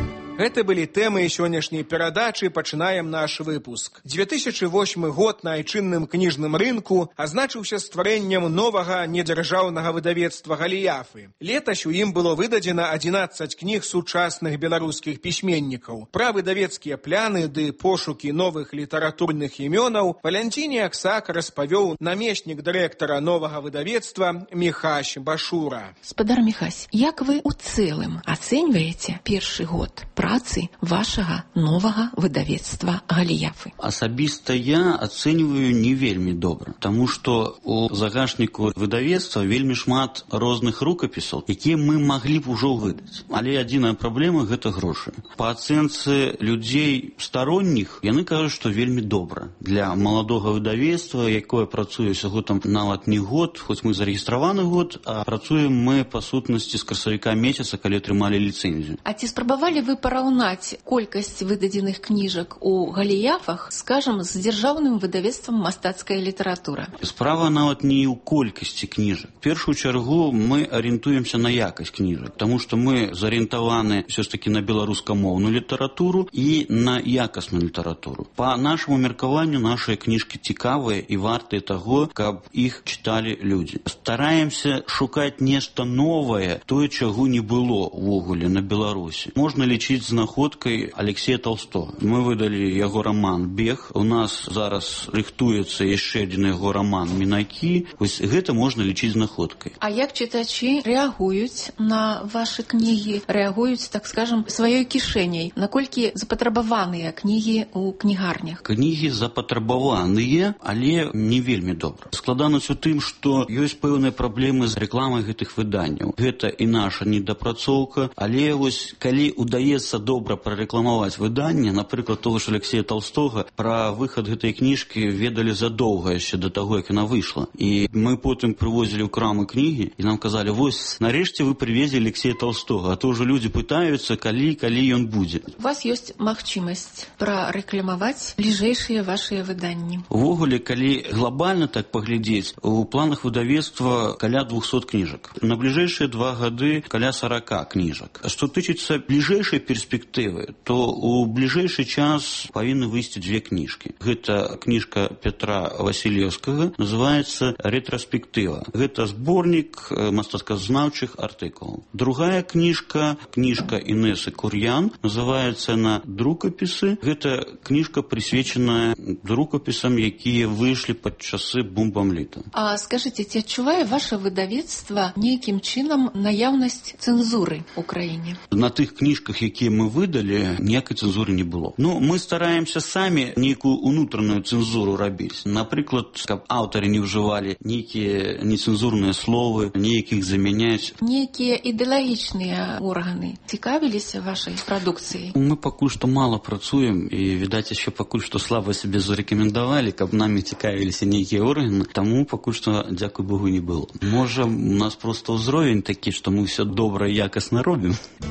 Гэта былі тэмы сённяшняй перадачы. Пачынаем наш выпуск. две тысячи восьмы год на айчынным кніжным рынку азначыўся стварэннем новага недзяржаўнага выдавецтва Галіяфы. Летась у ім было выдадзена адзінаццаць кніг сучасных беларускіх пісьменнікаў. Пра выдавецкія пляны ды пошукі новых літаратурных імёнаў Валянціне Аксак распавёў намеснік дырэктара новага выдавецтва Міхась Башура. Спадар Міхась, як вы у цэлым ацэньваеце першы год працы вашага новага выдавецтва Галіяфы? Асабіста я ацэньваю не вельмі добра, таму што у загашніку выдавецтва вельмі шмат розных рукапісаў, якія мы маглі б ужо выдаць. Але адзіная праблема – гэта грошы. Па ацэнцы людзей старонніх яны кажуць, што вельмі добра. Для маладога выдавецтва, якое працуе ўсяго там нават не год, хоць мы зарэгістраваны год, а працуем мы па сутнасці з красавіка месяца, калі атрымалі ліцэнзію. А ці спрабавалі вы параўнаць колькасць выдадзеных кніжак у Галіяфах, скажам, з дзяржаўным выдавецтвам «Мастацкая літаратура»? Справа нават не ў колькасці кніжак. В першую чаргу мы арыентуемся на якасць кніжак, таму што мы зарыентаваны ўсё ж такі на беларускамоўную літаратуру і на якасную літаратуру. Па нашаму меркаванню нашыя кніжкі цікавыя і вартыя таго, каб іх чыталі людзі. Стараемся шукаць нешта новае, тое, чаго не было ўвогуле на Беларусі. Можна лічыць знаходкай Алексея Толстога. Мы выдалі яго роман «Бег». У нас зараз рыхтуецца яшчэ адзін яго роман «Мінакі». Вось гэта можна лічыць знаходкай. А як чытачы рэагуюць на вашы кнігі, рэагуюць, так скажам, сваёй кішэняй? Наколькі запатрабаваныя кнігі ў кнігарнях? Кнігі запатрабаваныя, але не вельмі добра. Складанасць у тым, што ёсць пэўныя праблемы з рэкламай гэтых выданняў. Гэта і наша недапрацоўка, але вось калі удаецца добра прарэкламаваць выданне, напрыклад, того ж Алексея Толстога, пра выхад гэтай кніжкі ведалі задоўга яшчэ да таго, як яна выйшла. І мы потым прывозілі ў крамы кнігі, і нам казалі, вось, нарэшце вы прывезлі Алексея Толстога, а то ўжо людзі пытаюцца, калі, калі ён будзе. У вас ёсць магчымасць прарэкламаваць бліжэйшыя вашыя выданні? Увогуле, калі глобальна так паглядзець, у планах выдавецтва каля двухсот кніжак. На бліжэйшыя два гады каля сорока кніжак. Што тычыцца бліжэйшай перспектывы, то у бліжэйшы час павінны выйсці дзве кніжкі. Гэта кніжка Петра Васілеўскага, называецца «Рэтроспектыва». Гэта зборнік мастацказнаўчых артыкулаў. Другая кніжка, кніжка Інесы Кур'ян, называецца на «Друкапісы». Гэта кніжка прысвечаная друкапісам, якія выйшлі пад часы бомбамліту. А скажыце, ці адчувае ваше выдавецтва нейкім чынам наяўнасць цэнзуры ў краіне? На тых кніжках, якія мы выдалі, ніякай цэнзуры не было. Ну, мы стараемся самі нейкую унутраную цэнзуру рабіць. Напрыклад, каб аўтары не ўжывалі нейкія нецэнзурныя словы, нейкіх замяняць. Нейкія ідэалагічныя органы цікавіліся вашай прадукцыяй? Мы пакуль што мала працуем і, відаць, яшчэ пакуль што слаба сябе зарэкамендавалі, каб намі цікавіліся нейкія органы, таму пакуль што, дзякуй Богу, не было. Можа, у нас проста ўзровень такі, што мы ўсё добра і якасна робім.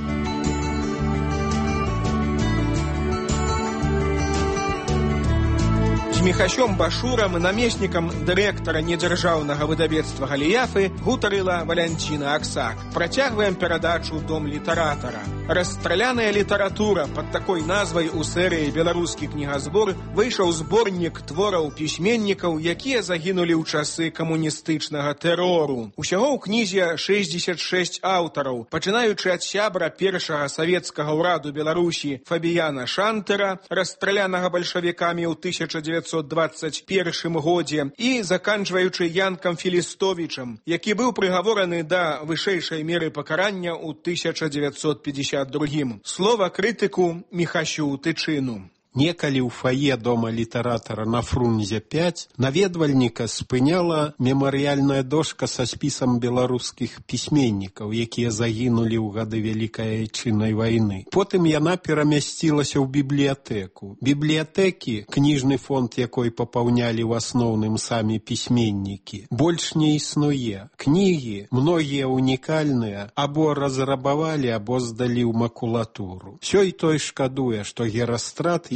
Міхасём Башурам, намеснікам дырэктара недзяржаўнага выдавецтва Галіяфы, гутарыла Валянціна Аксак. Працягваем перадачу «Дом літаратара». Расстраляная літаратура пад такой назвай у серыі «Беларускі кнігазбор» выйшаў зборнік твораў пісьменнікаў, якія загінулі ў часы камуністычнага тэрору. Усяго ў кнізе шэсцьдзесят шэсць аўтараў, пачынаючы ад сябра першага савецкага ўраду Беларусі Фабіяна Шантера, расстралянага бальшавікамі ў тысяча дзевяцьсот двадцать першым годзе, і заканчваючы Янкам Філістовічам, які быў прыгавораны да вышэйшай меры пакарання ў тысяча дзевяцьсот пятьдесят другім. Слова крытыку Міхасю Тычыну. Некалі ў фае дома літаратара на Фрунзе пяць наведвальніка спыняла мемарыяльная дошка са спісам беларускіх пісьменнікаў, якія загінулі ў гады Вялікай Айчыннай вайны. Потым яна перамясцілася ў бібліятэку. Бібліятэкі, кніжны фонд якой папаўнялі ў асноўным самі пісьменнікі, больш не існуе. Кнігі, многія унікальныя, або разрабавалі, або здалі ў макулатуру. Сёй той шкадуе, што Герастрат іх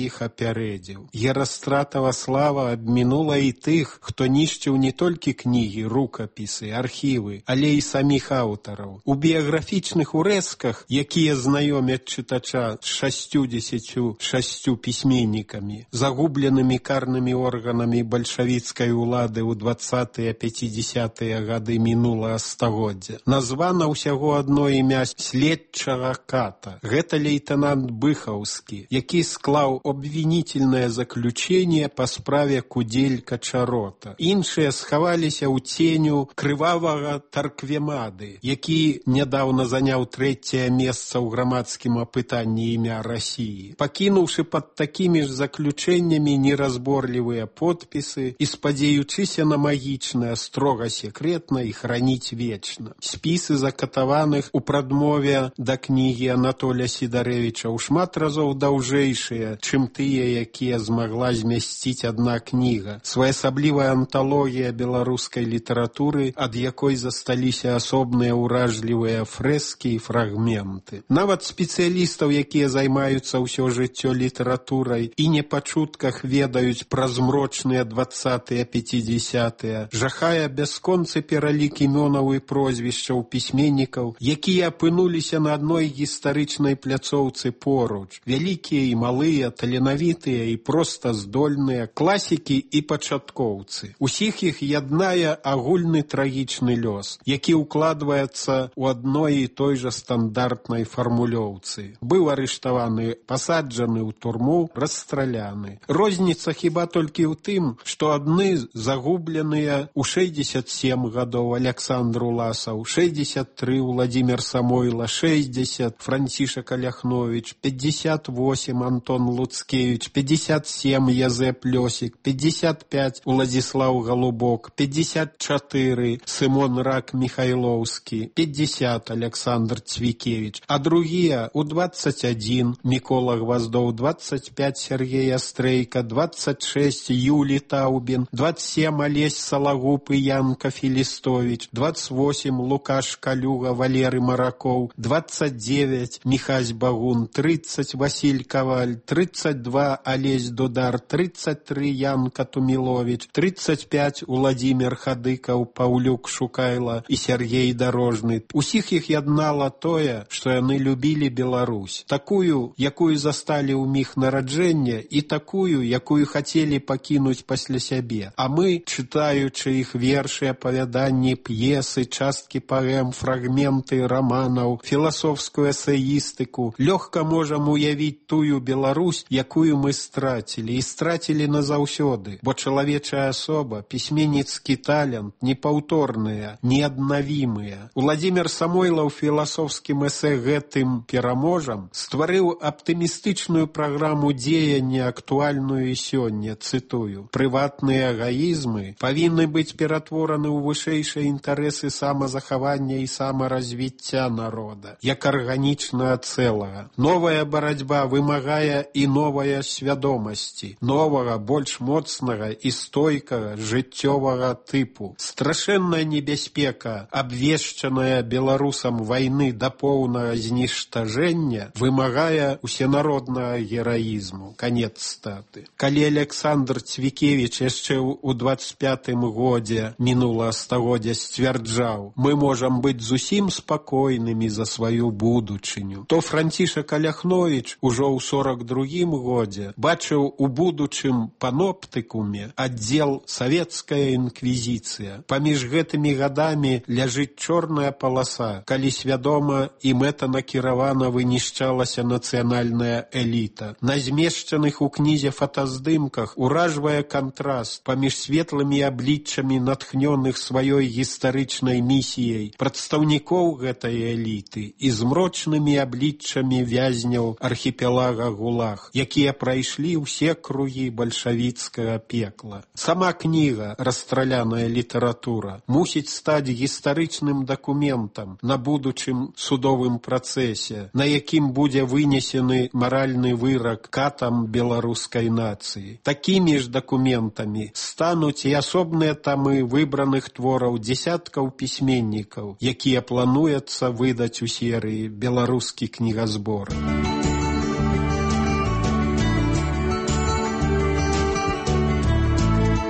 іх апярэдзіў. Герастратава слава абмінула і тых, хто нішчыў не толькі кнігі, рукапісы, архівы, але і саміх аўтараў. У біяграфічных урэзках, якія знаёмяць чытача з шасцюдзесяццю шасцю пісьменнікамі, загубленымі карнымі органамі бальшавіцкай улады ў дваццатыя пяцідзясятыя гады мінулага стагоддзя, названа ўсяго адно імя следчага Ката. Гэта лейтенант Быхаўскі, які склаў обвинительное заключение по справе Кудзель-Качарота. Іншыя схаваліся ў ценю крывавага Тарквемады, які нядаўна заняў трэцяе месца ў грамадскім апытанні імя Расіі, пакінуўшы пад такімі ж заключэннямі неразборлівыя подпісы і спадзеючыся на магічнае строга секретна і храніць вечна. Спісы закатаваных у прадмове да кнігі Анатолія Сідарэвіча ў шмат разоў даўжэйшыя, чым тыя, якія змагла змясціць адна кніга. Своеасаблівая анталогія беларускай літаратуры, ад якой засталіся асобныя ўражлівыя фрэскі і фрагменты. Нават спецыялістаў, якія займаюцца ўсё жыццё літаратурай і не па чутках ведаюць пра змрочныя дваццатыя пяцідзясятыя, жахае бясконцы пералік імёнаў і прозвішчаў пісьменнікаў, якія апынуліся на адной гістарычнай пляцоўцы поруч. Вялікія і малыя, таленавітыя і проста здольныя, класікі і пачаткоўцы. Усіх іх яднае агульны трагічны лёс, які ўкладваецца ў адной і той жа стандартнай фармулёўцы. Быў арыштаваны, пасаджаны ў турму, расстраляны. Розніца хіба толькі ў тым, што адны загубленыя ў шэсцьдзесят сем гадоў Аляксандр Уласаў, шэсцьдзесят тры Владимир Самойла, шэсцьдзесят Францішак Аляхновіч, пятьдесят восемь Антон Луцкевич, пятьдесят семь Язэп Лёсік, пятьдесят пять Уладзіслаў Галубок, пятьдесят четыре Сымон Рак Михайловскі, пятьдесят Александр Цвікевич, а другие у двадцать один Микола Гвоздов, двадцать пять Сергей Острейко, двадцать шесть Юлий Таубин, двадцать семь Олесь Сологуб и Янка Филистович, двадцать восемь Лукаш Калюга, Валерий Мараков, двадцать девять Михась Багун, тридцать Василь Коваль, тридцать два Олесь Дудар, тридцать три Янка Тумилович, тридцать пять Владимир Хадыков, Паулюк Шукайла и Сергей Дорожный. Усіх іх яднала тое, што яны любілі Беларусь, такую, якую засталі ў міг нараджэння, і такую, якую хацелі пакінуць пасля сябе. А мы, чытаючы іх вершы, апавяданні, п'есы, часткі паэм, фрагменты раманаў, філасофскую эсеістыку, лёгка можам уявіць тую Беларусь, якую мы страцілі, і страцілі назаўсёды, бо чалавечая асоба, пісьменніцкі талент, непаўторныя, неаднавімыя. Владимир Самойлаў філасофскім эсэ гэтым пераможам стварыў аптымістычную праграму дзеяння, актуальную і сёння, цытую: «Прыватныя эгоізмы павінны быць ператвораны ў вышэйшыя інтарэсы самазахавання і самаразвіцця народа, як арганічнага цэлага. Новая барацьба вымагае і новая свядомасці, новага, больш моцнага і стойкага жыццёвага тыпу. Страшэнная небяспека, абвешчаная беларусам вайны да поўнага зніштажэння, вымагае усенароднага гераізму». Канец статы. Калі Александр Цвікевич яшчэ ў двадцать пятым годзе мінулага стагоддзя сцвярджаў: «Мы можам быць зусім спакойнымі за сваю будучыню», то Францішак Аляхновіч ужо ў сорок другім годзе бачыў у будучым паноптыкуме аддзел савецкая інквізіцыя. Паміж гэтымі гадамі ляжыць чорная паласа, калі свядома і мэтанакіравана вынішчалася нацыянальная эліта. На змешчаных у кнізе фотаздымках уражвае кантраст паміж светлымі абліччамі натхнёных сваёй гістарычнай місіяй прадстаўнікоў гэтай эліты і змрочнымі абліччамі вязняў архіпелага ГУЛАГ, якія прайшлі ўсе кругі бальшавіцкага пекла. Сама кніга «Расстраляная літаратура» мусіць стаць гістарычным дакументам на будучым судовым працэсе, на якім будзе вынесены маральны вырак катам беларускай нацыі. Такімі ж дакументамі стануць і асобныя тамы выбраных твораў дзесяткаў пісьменнікаў, якія плануецца выдаць у серыі «Беларускі кнігазбор».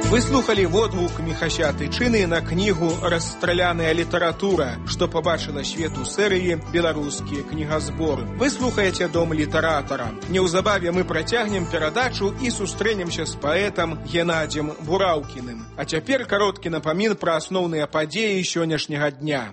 Вы слухали водгук Міхася Тычыны на кнігу «Расстраляная літаратура», што пабачыла свет у серыі «Беларускія кнігазборы». Вы слухаеце Дом літаратара. Неўзабаве мы працягнем перадачу і сустрэнемся з паэтам Геннадзем Бураўкіным. А цяпер кароткі напамін пра асноўныя падзеі сённяшняга дня.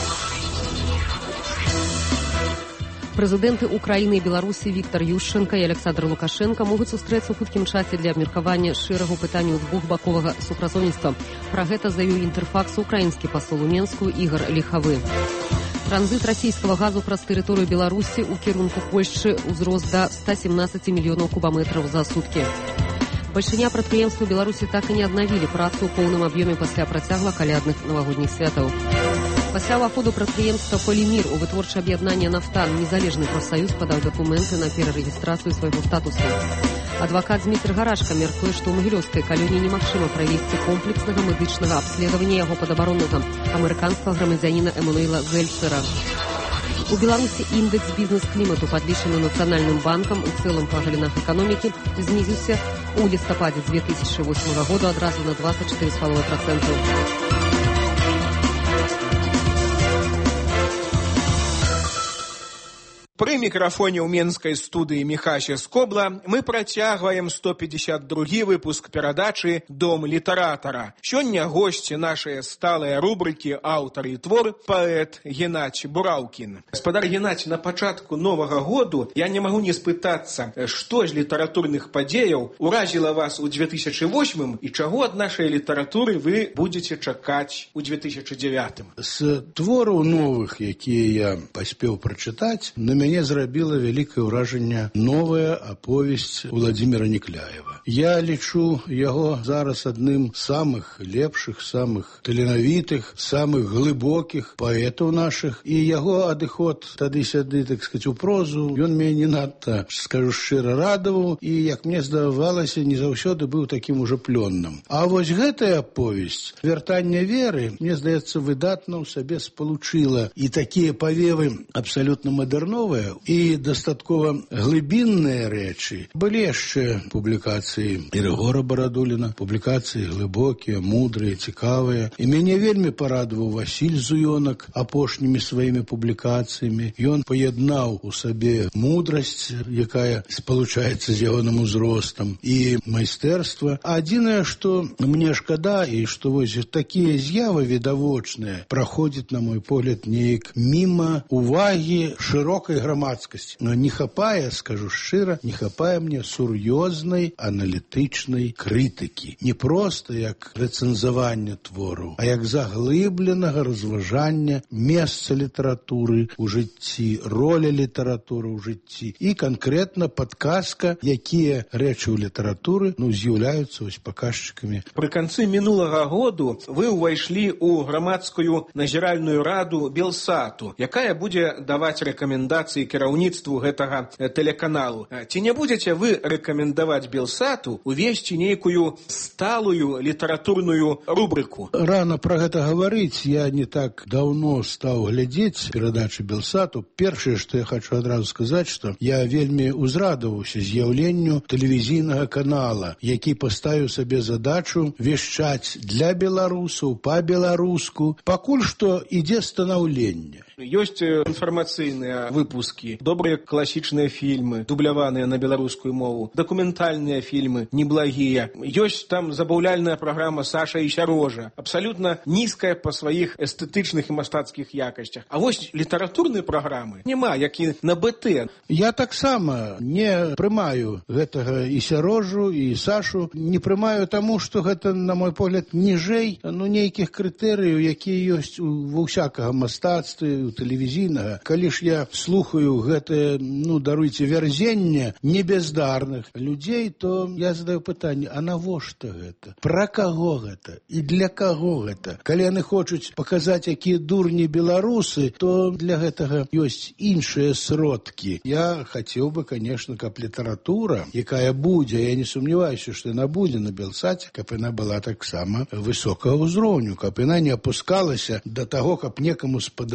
Прэзідэнты Украіны і Беларусі Віктар Ющенка і Александр Лукашенка могуць сустрэцца ў хуткім часе для абмеркавання шэрагу пытанняў двухбаковага супрацоўніцтва. Пра гэта заявіў інтэрфакс украінскі пасол у Менску Ігор Ліхавы. Транзит расійскага газу праз тэрыторыю Беларусі ў кірунку Польшчы ўзрос да ста семнадцаці мільёнаў кубаметраў за суткі. Бальшыня прадпрыемстваў Беларусі так і не аднавілі працу ў поўным аб'ёме пасля працягла калядных навагодніх святаў. Пасля ўваходу прадпрыемства «Полімір» у вытворчае аб'яднанне «Нафтан» незалежны прафсаюз падаў дакументы на перарэгістрацыю свайго статусу. Адвакат Зміцер Гарашка мяркуе, што ў Магілёўскай калоніі немагчыма правесці комплекснага медычнага абследавання яго падабароннага амерыканскага грамадзяніна Эмануэла Зельцера. У Беларусі індэкс бізнес-клімату, падлічаны Нацыянальным банкам у цэлым па галінах эканомікі, знізіўся ў лістападзе две тысячы восьмага года адразу на двадцать четыре и пять десятых процента. Пры мікрафоне ў менскай студыі Міхася Скобла мы працягваем сто пятьдесят другі выпуск перадачы «Дом літаратара». Сёння госці нашыя сталыя рубрыкі «Аўтар і твор» паэт Геннадзь Бураўкін. Гаспадар Геннадзь, на пачатку новага году я не магу не спытацца, што з літаратурных падзеяў уразіла вас у две тысячи восьмым і чаго ад нашай літаратуры вы будзеце чакаць у две тысячи девятым? З твораў новых, якія я паспеў прачытаць, на мяне зрабіла вялікае ўражанне новая аповесць Владзіміра Некляева. Я лічу яго зараз адным з самых лепшых, самых таленавітых, самых глыбокіх паэтаў нашых, і яго адыход тады-сяды, так сказаць, у прозу, ён мяне не надта, скажу шчыра, радаваў, і, як мне здавалася, не заўсёды быў такім ужо плённым. А вось гэтая аповесць «Вяртанне веры», мне здаецца, выдатна ў сабе спалучыла і такія павевы абсалютна мадэрновыя, і дастаткова глыбінныя рэчы. Былі яшчэ публікацыі Ірыгора Барадуліна, публікацыі глыбокія, мудрыя, цікавыя. І мяне вельмі парадаваў Васіль Зуёнак апошнімі сваімі публікацыямі. Ён паяднаў у сабе мудрасць, якая спалучаецца з ягоным узростам, і майстэрства. А адзінае, што мне шкада, і што вось такія з'явы відавочныя праходзяць, на мой погляд, неяк міма увагі шырокай грамадскасці. Но не хапае, скажу шчыра, не хапае мне сур'ёзнай аналітычнай крытыкі. Не проста як рэцэнзаванне твораў, а як заглыбленага разважання месца літаратуры ў жыцці, роля літаратуры ў жыцці і канкрэтна падказка, якія рэчы ў літаратуры ну, з'яўляюцца вось паказчыкамі. Пры канцы мінулага году вы ўвайшлі ў грамадскую назіральную раду Белсату, якая будзе даваць рэкамендацыі кіраўніцтву гэтага тэлеканалу. Ці не будзеце вы рэкамендаваць Белсату увесці нейкую сталую літаратурную рубрыку? Рана пра гэта гаварыць. Я не так даўно стаў глядзець перадачы Белсату. Першае, што я хочу адразу сказаць, што я вельмі узрадаваўся з'яўленню тэлевізійнага канала, які паставіў сабе задачу вешчаць для беларусаў, па-беларуску. Пакуль што ідзе станаўленне. Ёсць інфармацыйныя выпускі, добрыя класічныя фільмы, дубляваныя на беларускую мову, дакументальныя фільмы, неблагія. Ёсць там забаўляльная праграма «Саша і Сярожа», абсалютна нізкая па сваіх эстэтычных і мастацкіх якасцях. А вось літаратурныя праграмы няма, як і на БТ. Я таксама не прымаю гэтага і Сярожу, і Сашу. Не прымаю таму, што гэта, на мой погляд, ніжэй ну, нейкіх крытэрыяў, якія ёсць ва ўсякага мастацтва, тэлевізійнага. Калі ж я слухаю гэтае, ну, даруйце, вярзенне небездарных людзей, то я задаю пытанне, а навошта гэта? Пра каго гэта? І для каго гэта? Калі яны хочуць паказаць, якія дурні беларусы, то для гэтага ёсць іншыя сродкі. Я хацеў бы, конечно, каб літаратура, якая будзе, я не сумняваюся, што яна будзе на Белсаце, каб яна была таксама высокага ўзроўню, каб яна не апускалася да таго, каб некаму спадабацца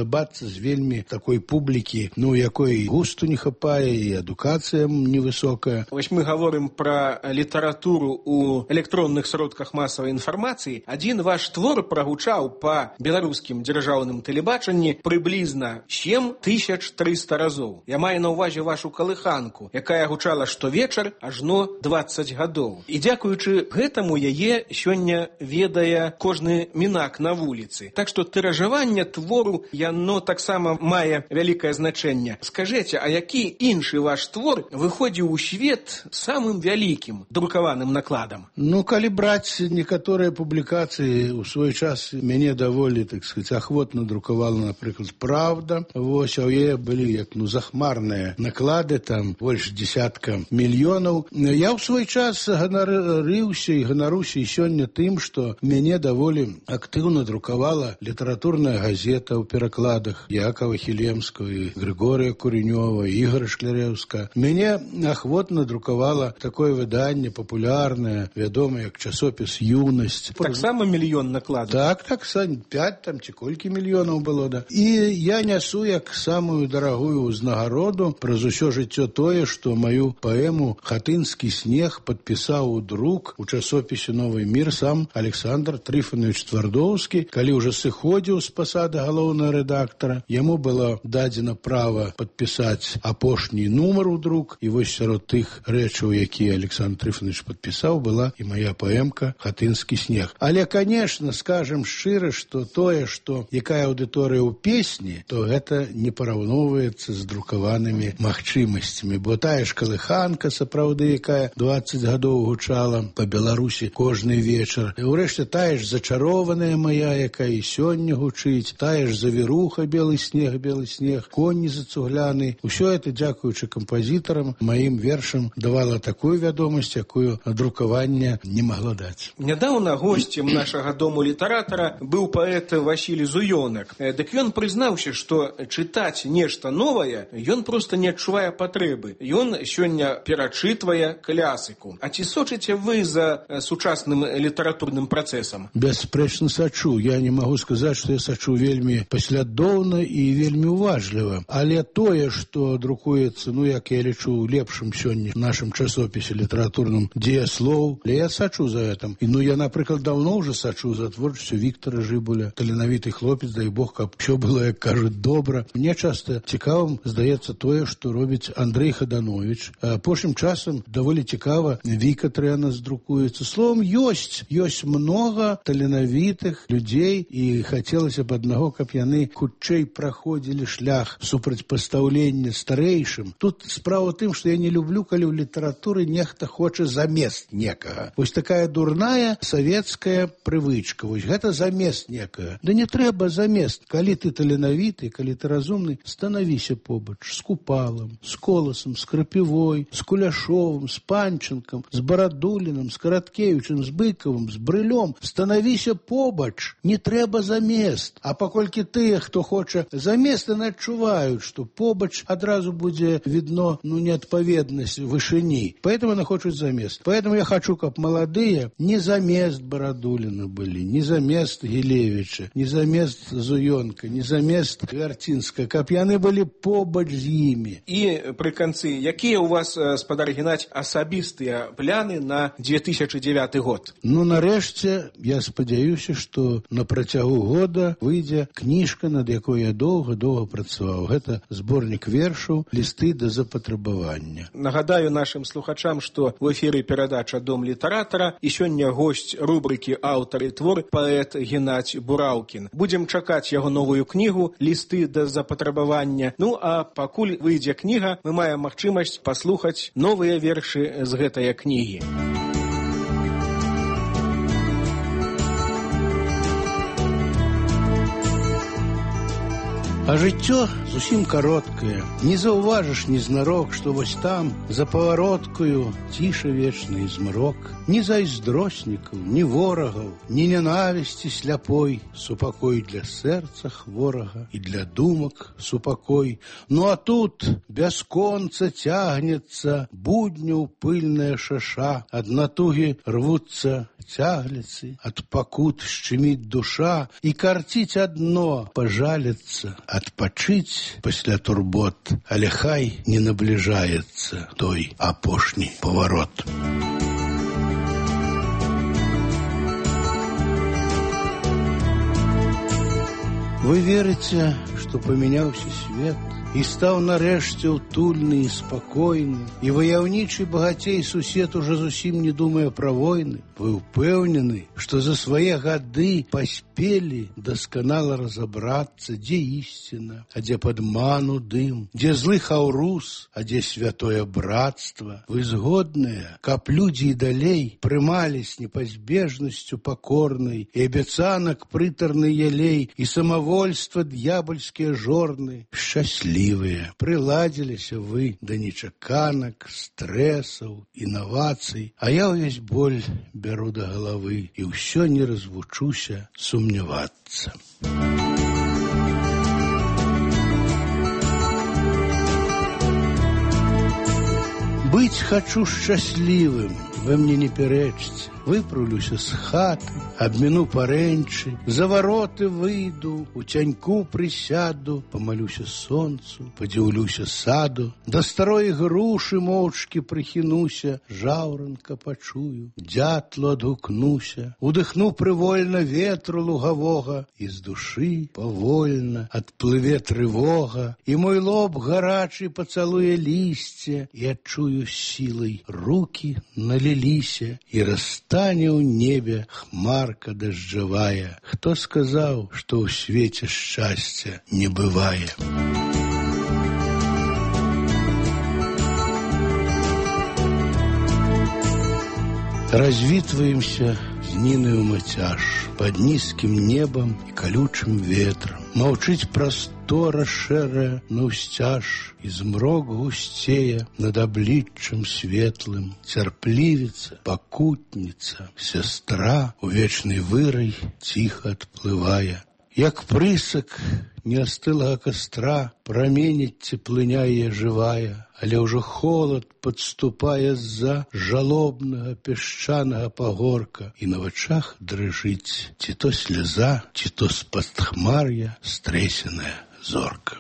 спрачацца з вельмі такой публікі, ну, якой густу не хапае і адукацыя невысокая. Вось мы гаворым пра літаратуру ў электронных сродках масавай інфармацыі. Адзін ваш твор прагучаў па беларускім дзяржаўным тэлебачанні прыблізна сем тысяч трыста разоў. Я маю на ўвазе вашу калыханку, якая гучала штовечар ажно дваццаць гадоў. І дзякуючы гэтаму яе сёння ведае кожны мінак на вуліцы. Так што тыражаванне твору, яно таксама мае вялікае значэнне. Скажыце, а які іншы ваш твор выходзіў у свет самым вялікім друкаваным накладам? Ну, калі браць некаторыя публікацыі, у свой час мяне даволі, так сказать, ахвотна друкавала, напрыклад, «Правда». Вось, а ў яе былі як, ну, захмарныя наклады, там больш десятка мільёнаў. Я ў свой час ганарыўся і ганаруся і сёння тым, што мяне даволі актыўна друкавала літаратурная газета ў перакладах Якова Хілемскага, Григорія Куренёва, Ігора Шкляревска. Мяне ахвотна друкавала такое выданне папулярнае, вядомае як часопіс «Юнасць». Таксама мільён накладаў? Так, так, пяць там ці колькі мільёнаў было, да. І я нясу як самую дарагую ўзнагароду праз усё жыццё тое, што маю паэму «Хатынскі снег» падпісаў у друк у часопісе «Новы мір» сам Александр Трыфанович Твардоўскі. Калі ўжо сыходзіў з пасады галоўнага рэдактара, яму было дадзена права падпісаць апошні нумар у друк, і вось сярод тых рэчаў, якія Александр Трыфанович падпісаў, была і моя паэмка «Хатынскі снег». Але, конечно, скажем шчыра, што тое, што якая аўдыторыя ў песні, то гэта не параўноўваецца з друкаванымі магчымасцямі, бо тая ж калыханка, сапраўды, якая дваццаць гадоў гучала па Беларусі кожны вечар. І ўрэшце тая ж зачарованая моя, якая і сёння гучыць, тая ж завіруха «Белы снег, белы снег», «Коні зацугляны». Усё это, дзякуючы кампазітарам, маім вершам давала такую вядомасць, якую друкаванне не магло даць. Нядаўна госцем нашага дому літаратара быў паэт Васілій Зуёнак. Дык ён прызнаўся, што чытаць нешта новае ён проста не адчувае патрэбы. Ён сёння перачытвае клясыку. А ці сочыце вы за сучасным літаратурным працэсам? Бясспрэчна сачу. Я не магу сказаць, што я сачу вельмі паслядоўна і вельмі уважліва. Але тое, што друкуецца, ну, як я лічу, лепшым сёння в нашым часопісе літаратурным «Дзеяслоў», але я сачу за гэтым. І, ну, я, напрыклад, даўно ўжо сачу за творчасцю Віктара Жыбуля. Таленавіты хлопец, дай Бог, каб усё было, як кажуць, добра. Мне часта цікавым здаецца тое, што робіць Андрэй Хаданович. А апошнім часам даволі цікава Віка Трэнас друкуецца. Словом, ёсць, ёсць многа таленавітых людзей, і хацелася б аднаго, каб яны хутчэй праходзілі шлях супрацьпастаўлення старэйшым. Тут справа ў тым, што я не люблю, калі ў літаратуры нехта хоча замест некага. Вось такая дурная савецкая прывычка. Вось гэта замест некага. Да не трэба замест. Калі ты таленавіты, калі ты разумны, станавіся побач з Купалам, з Коласам, з Крапівой, з Куляшовым, з Панченкам, з Барадуліным, з Караткевічым, з Быкавым, з Брылём. Станавіся побач. Не трэба замест. А паколькі тыя, хто хоча замест, яны адчуваюць, што побач адразу будзе видно, ну, неадпаведнасць вышыні. Поэтому яны хочуць замест. Поэтому я хочу, каб маладыя не замест Барадуліна былі, не замест Гілевіча, не замест Зуёнка, не замест Вярцінска, каб яны былі побач з імі. І пры канцы, якія ў вас, спадар Геннадзь, асабістыя пляны на две тысячи девяты год? Ну, нарэшце, я спадзяюся, што на працягу года выйдзе кніжка, над якой я доўга-доўга працаваў. Гэта зборнік вершаў «Лісты да запатрабавання». Нагадаю нашым слухачам, што ў эфіры перадача «Дом літаратара» і сёння госць рубрыкі «Аўтар і твор» паэт Геннадзь Бураўкін. Будзем чакаць яго новую кнігу «Лісты да запатрабавання». Ну, а пакуль выйдзе кніга, мы маем магчымасць паслухаць новыя вершы з гэтае кнігі. А жыццё зусім кароткае. Не заўважыш незнарок, што вось там, за павароткаю, ціша вечны і змрок. Ні зайздроснікаў, ні ворагаў, ні нянавісці сляпой, супакой для сэрца хворага і для думак супакой. Ну а тут бясконца цягнецца будняў пыльная шаша, ад натугі рвуцца цягліцы, ад пакут шчыміць душа, і карціць адно пажаліцца, а адпачыць пасля турбот, але хай не набліжаецца той апошні паварот. Вы верыце, што памяняўся свет і стаў нарэшце ўтульны і спакойны, і ваяўнічы багацей сусед ужо зусім не думае пра войны. Вы ўпэўнены, што за свае гады паспелі дасканала разабрацца, дзе ісціна, а дзе падману дым, дзе злы хаўрус, а дзе святое братства. Вы згодныя, каб людзі і далей прымалі з непазбежнасцю пакорнай і абяцанак прытарны ялей і самавольства д'ябальскія жорны. Шчаслівыя, прыладзіліся вы да нечаканак, стрэсаў, інавацый, а я ўвесь боль бяру да галавы і ўсё не развучуся сумнявацца. Быць хачу шчаслівым, вы мне не пярэчце. Выпраўлюся з хаты, абміну парэнчы, за вароты выйду, у цяньку прысяду, памалюся сонцу, падзіўлюся саду, да старой грушы моўчкі прыхінуся, жаўранка пачую, дзятлу адгукнуся, удыхну прывольна ветру лугавога, і з душы павольна адплыве трывога, і мой лоб гарачы пацалуе лісце, і адчую сілай рукі наліліся, і растане ў небе хмарка дажджавая. Хто сказаў, што ў свеце шчасця не бывае? Развітваемся з Нінаю Мацяж пад нізкім небам і калючым ветрам. Маўчыць прастора шэрая наўсцяж, і змрок гусцее над абліччам светлым. Цярплівіца, пакутніца, сястра у вечнай вырай ціха адплывае. Як прысак неастылага кастра праменіць цеплыня яе жывая, але ўжо холад падступае з-за жалобнага пясчанага пагорка, і на вачах дрыжыць ці то сляза, ці то з-пад хмар'я стрэсеная зорка.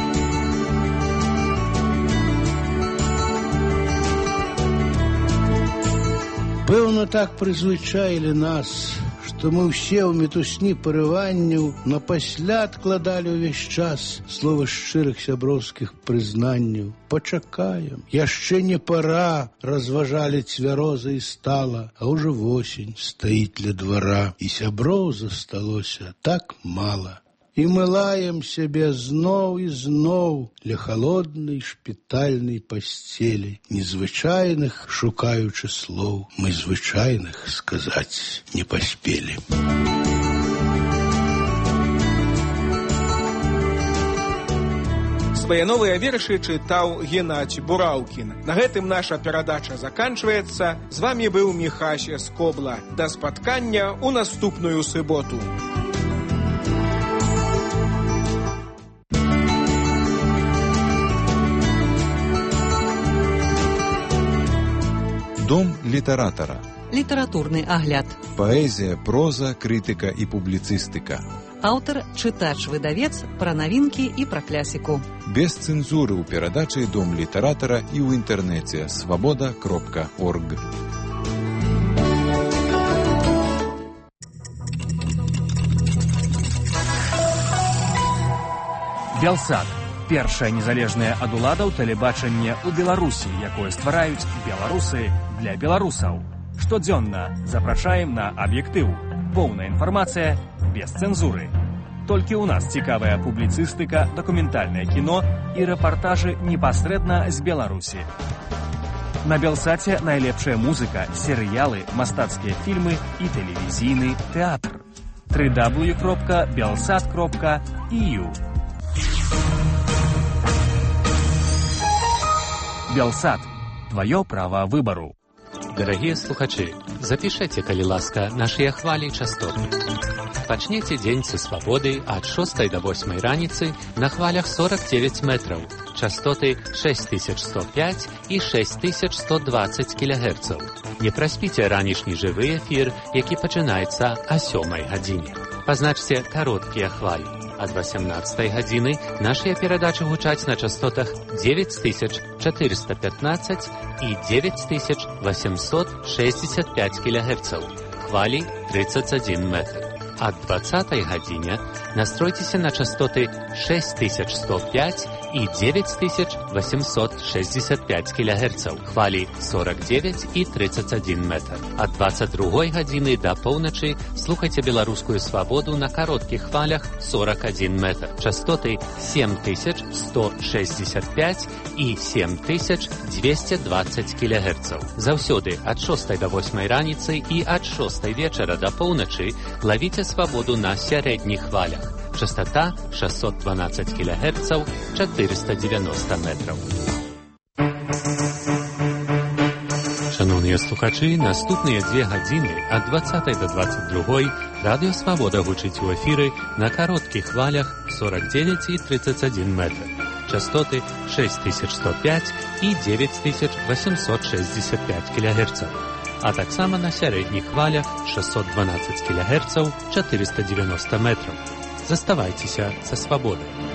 Пэўна, так прызвычаілі нас, што мы ўсе ў мітусні парыванняў напасля адкладалі ўвесь час слова шчырых сяброўскіх прызнанняў. Пачакаем, яшчэ не пара, разважалі цвяроза і стала, а ўжо восень стаіць ля двара, і сяброў засталося так мала. І мы лаем сябе зноў і зноў ля халоднай шпітальнай пасцелі, незвычайных шукаючы слоў, мы звычайных сказаць не паспелі. Свае новыя вершы чытаў Геннадзь Бураўкін. На гэтым наша перадача заканчваецца. З вамі быў Міхась Скобла. Да спаткання ў наступную суботу. Дом літаратара. Літаратурны агляд. Паэзія, проза, крытыка і публіцыстыка. Аўтар, чытач, выдавец, пра навінкі і пра клясіку. Без цэнзуры ў перадачы Дом літаратара і ў інтэрнэце свабода кропка орг. Белсат. Першае незалежнае ад уладаў тэлебачанне ў Беларусі, якое ствараюць беларусы для беларусаў. Штодзённа запрашаем на аб'ектыў. Поўная інфармацыя без цэнзуры. Толькі ў нас цікавая публіцыстыка, дакументальнае кіно і рэпартажы непасрэдна з Беларусі. На Белсаце найлепшая музыка, серыялы, мастацкія фільмы і тэлевізійны тэатр. дабл ю дабл ю дабл ю кропка белсат кропка і ю. Белсат. Твое право выбору. Дорогие слухачи, запишите, калі ласка, наши хвали и частоты. Пачнете день со свободы от шостой до восьмой раницы на хвалях сорок девять метров, частоты шесть тысяч сто пять и шесть тысяч сто двадцать килогерцев. Не проспите ранішні живый эфир, який починається о сёмой гадзине. Позначьте короткие хвали. Ад васямнаццатай гадзіны нашыя перадачы гучаць на частотах девять тысяч четыреста пятнадцать і девять тысяч восемьсот шестьдесят пять килогерцаў, хвалі тридцать один метр. Ад двадцатай гадзіне настройцеся на частоты шесть тысяч сто пять і девять тысяч восемьсот шестьдесят пять килогерцаў, хвалі сорок девять і тридцать один метр. Ад двадцать другой гадзіны да поўначы слухайце беларускую свабоду на кароткіх хвалях сорок один метр. Частоты семь тысяч сто шестьдесят пять і семь тысяч двести двадцать килогерцаў. Заўсёды ад шостай да восьмай раніцы і ад шостай вечара да поўначы лавіце свабоду на сярэдніх хвалях. Частота шестьсот двенадцать килогерцаў, четыреста девяносто метров. Шановныя слухачы, наступныя две гадзіны ад двадцатай до двадцать другой радыё Свабода гучыць у эфіры на кароткіх хвалях сорок девять и тридцать один метр. Частоты шесть тысяч сто пять и девять тысяч восемьсот шестьдесят пять килогерцаў. А таксама на сярэдніх хвалях шестьсот двенадцать килогерцаў, четыреста девяносто метров. Заставайцеся са свабодай.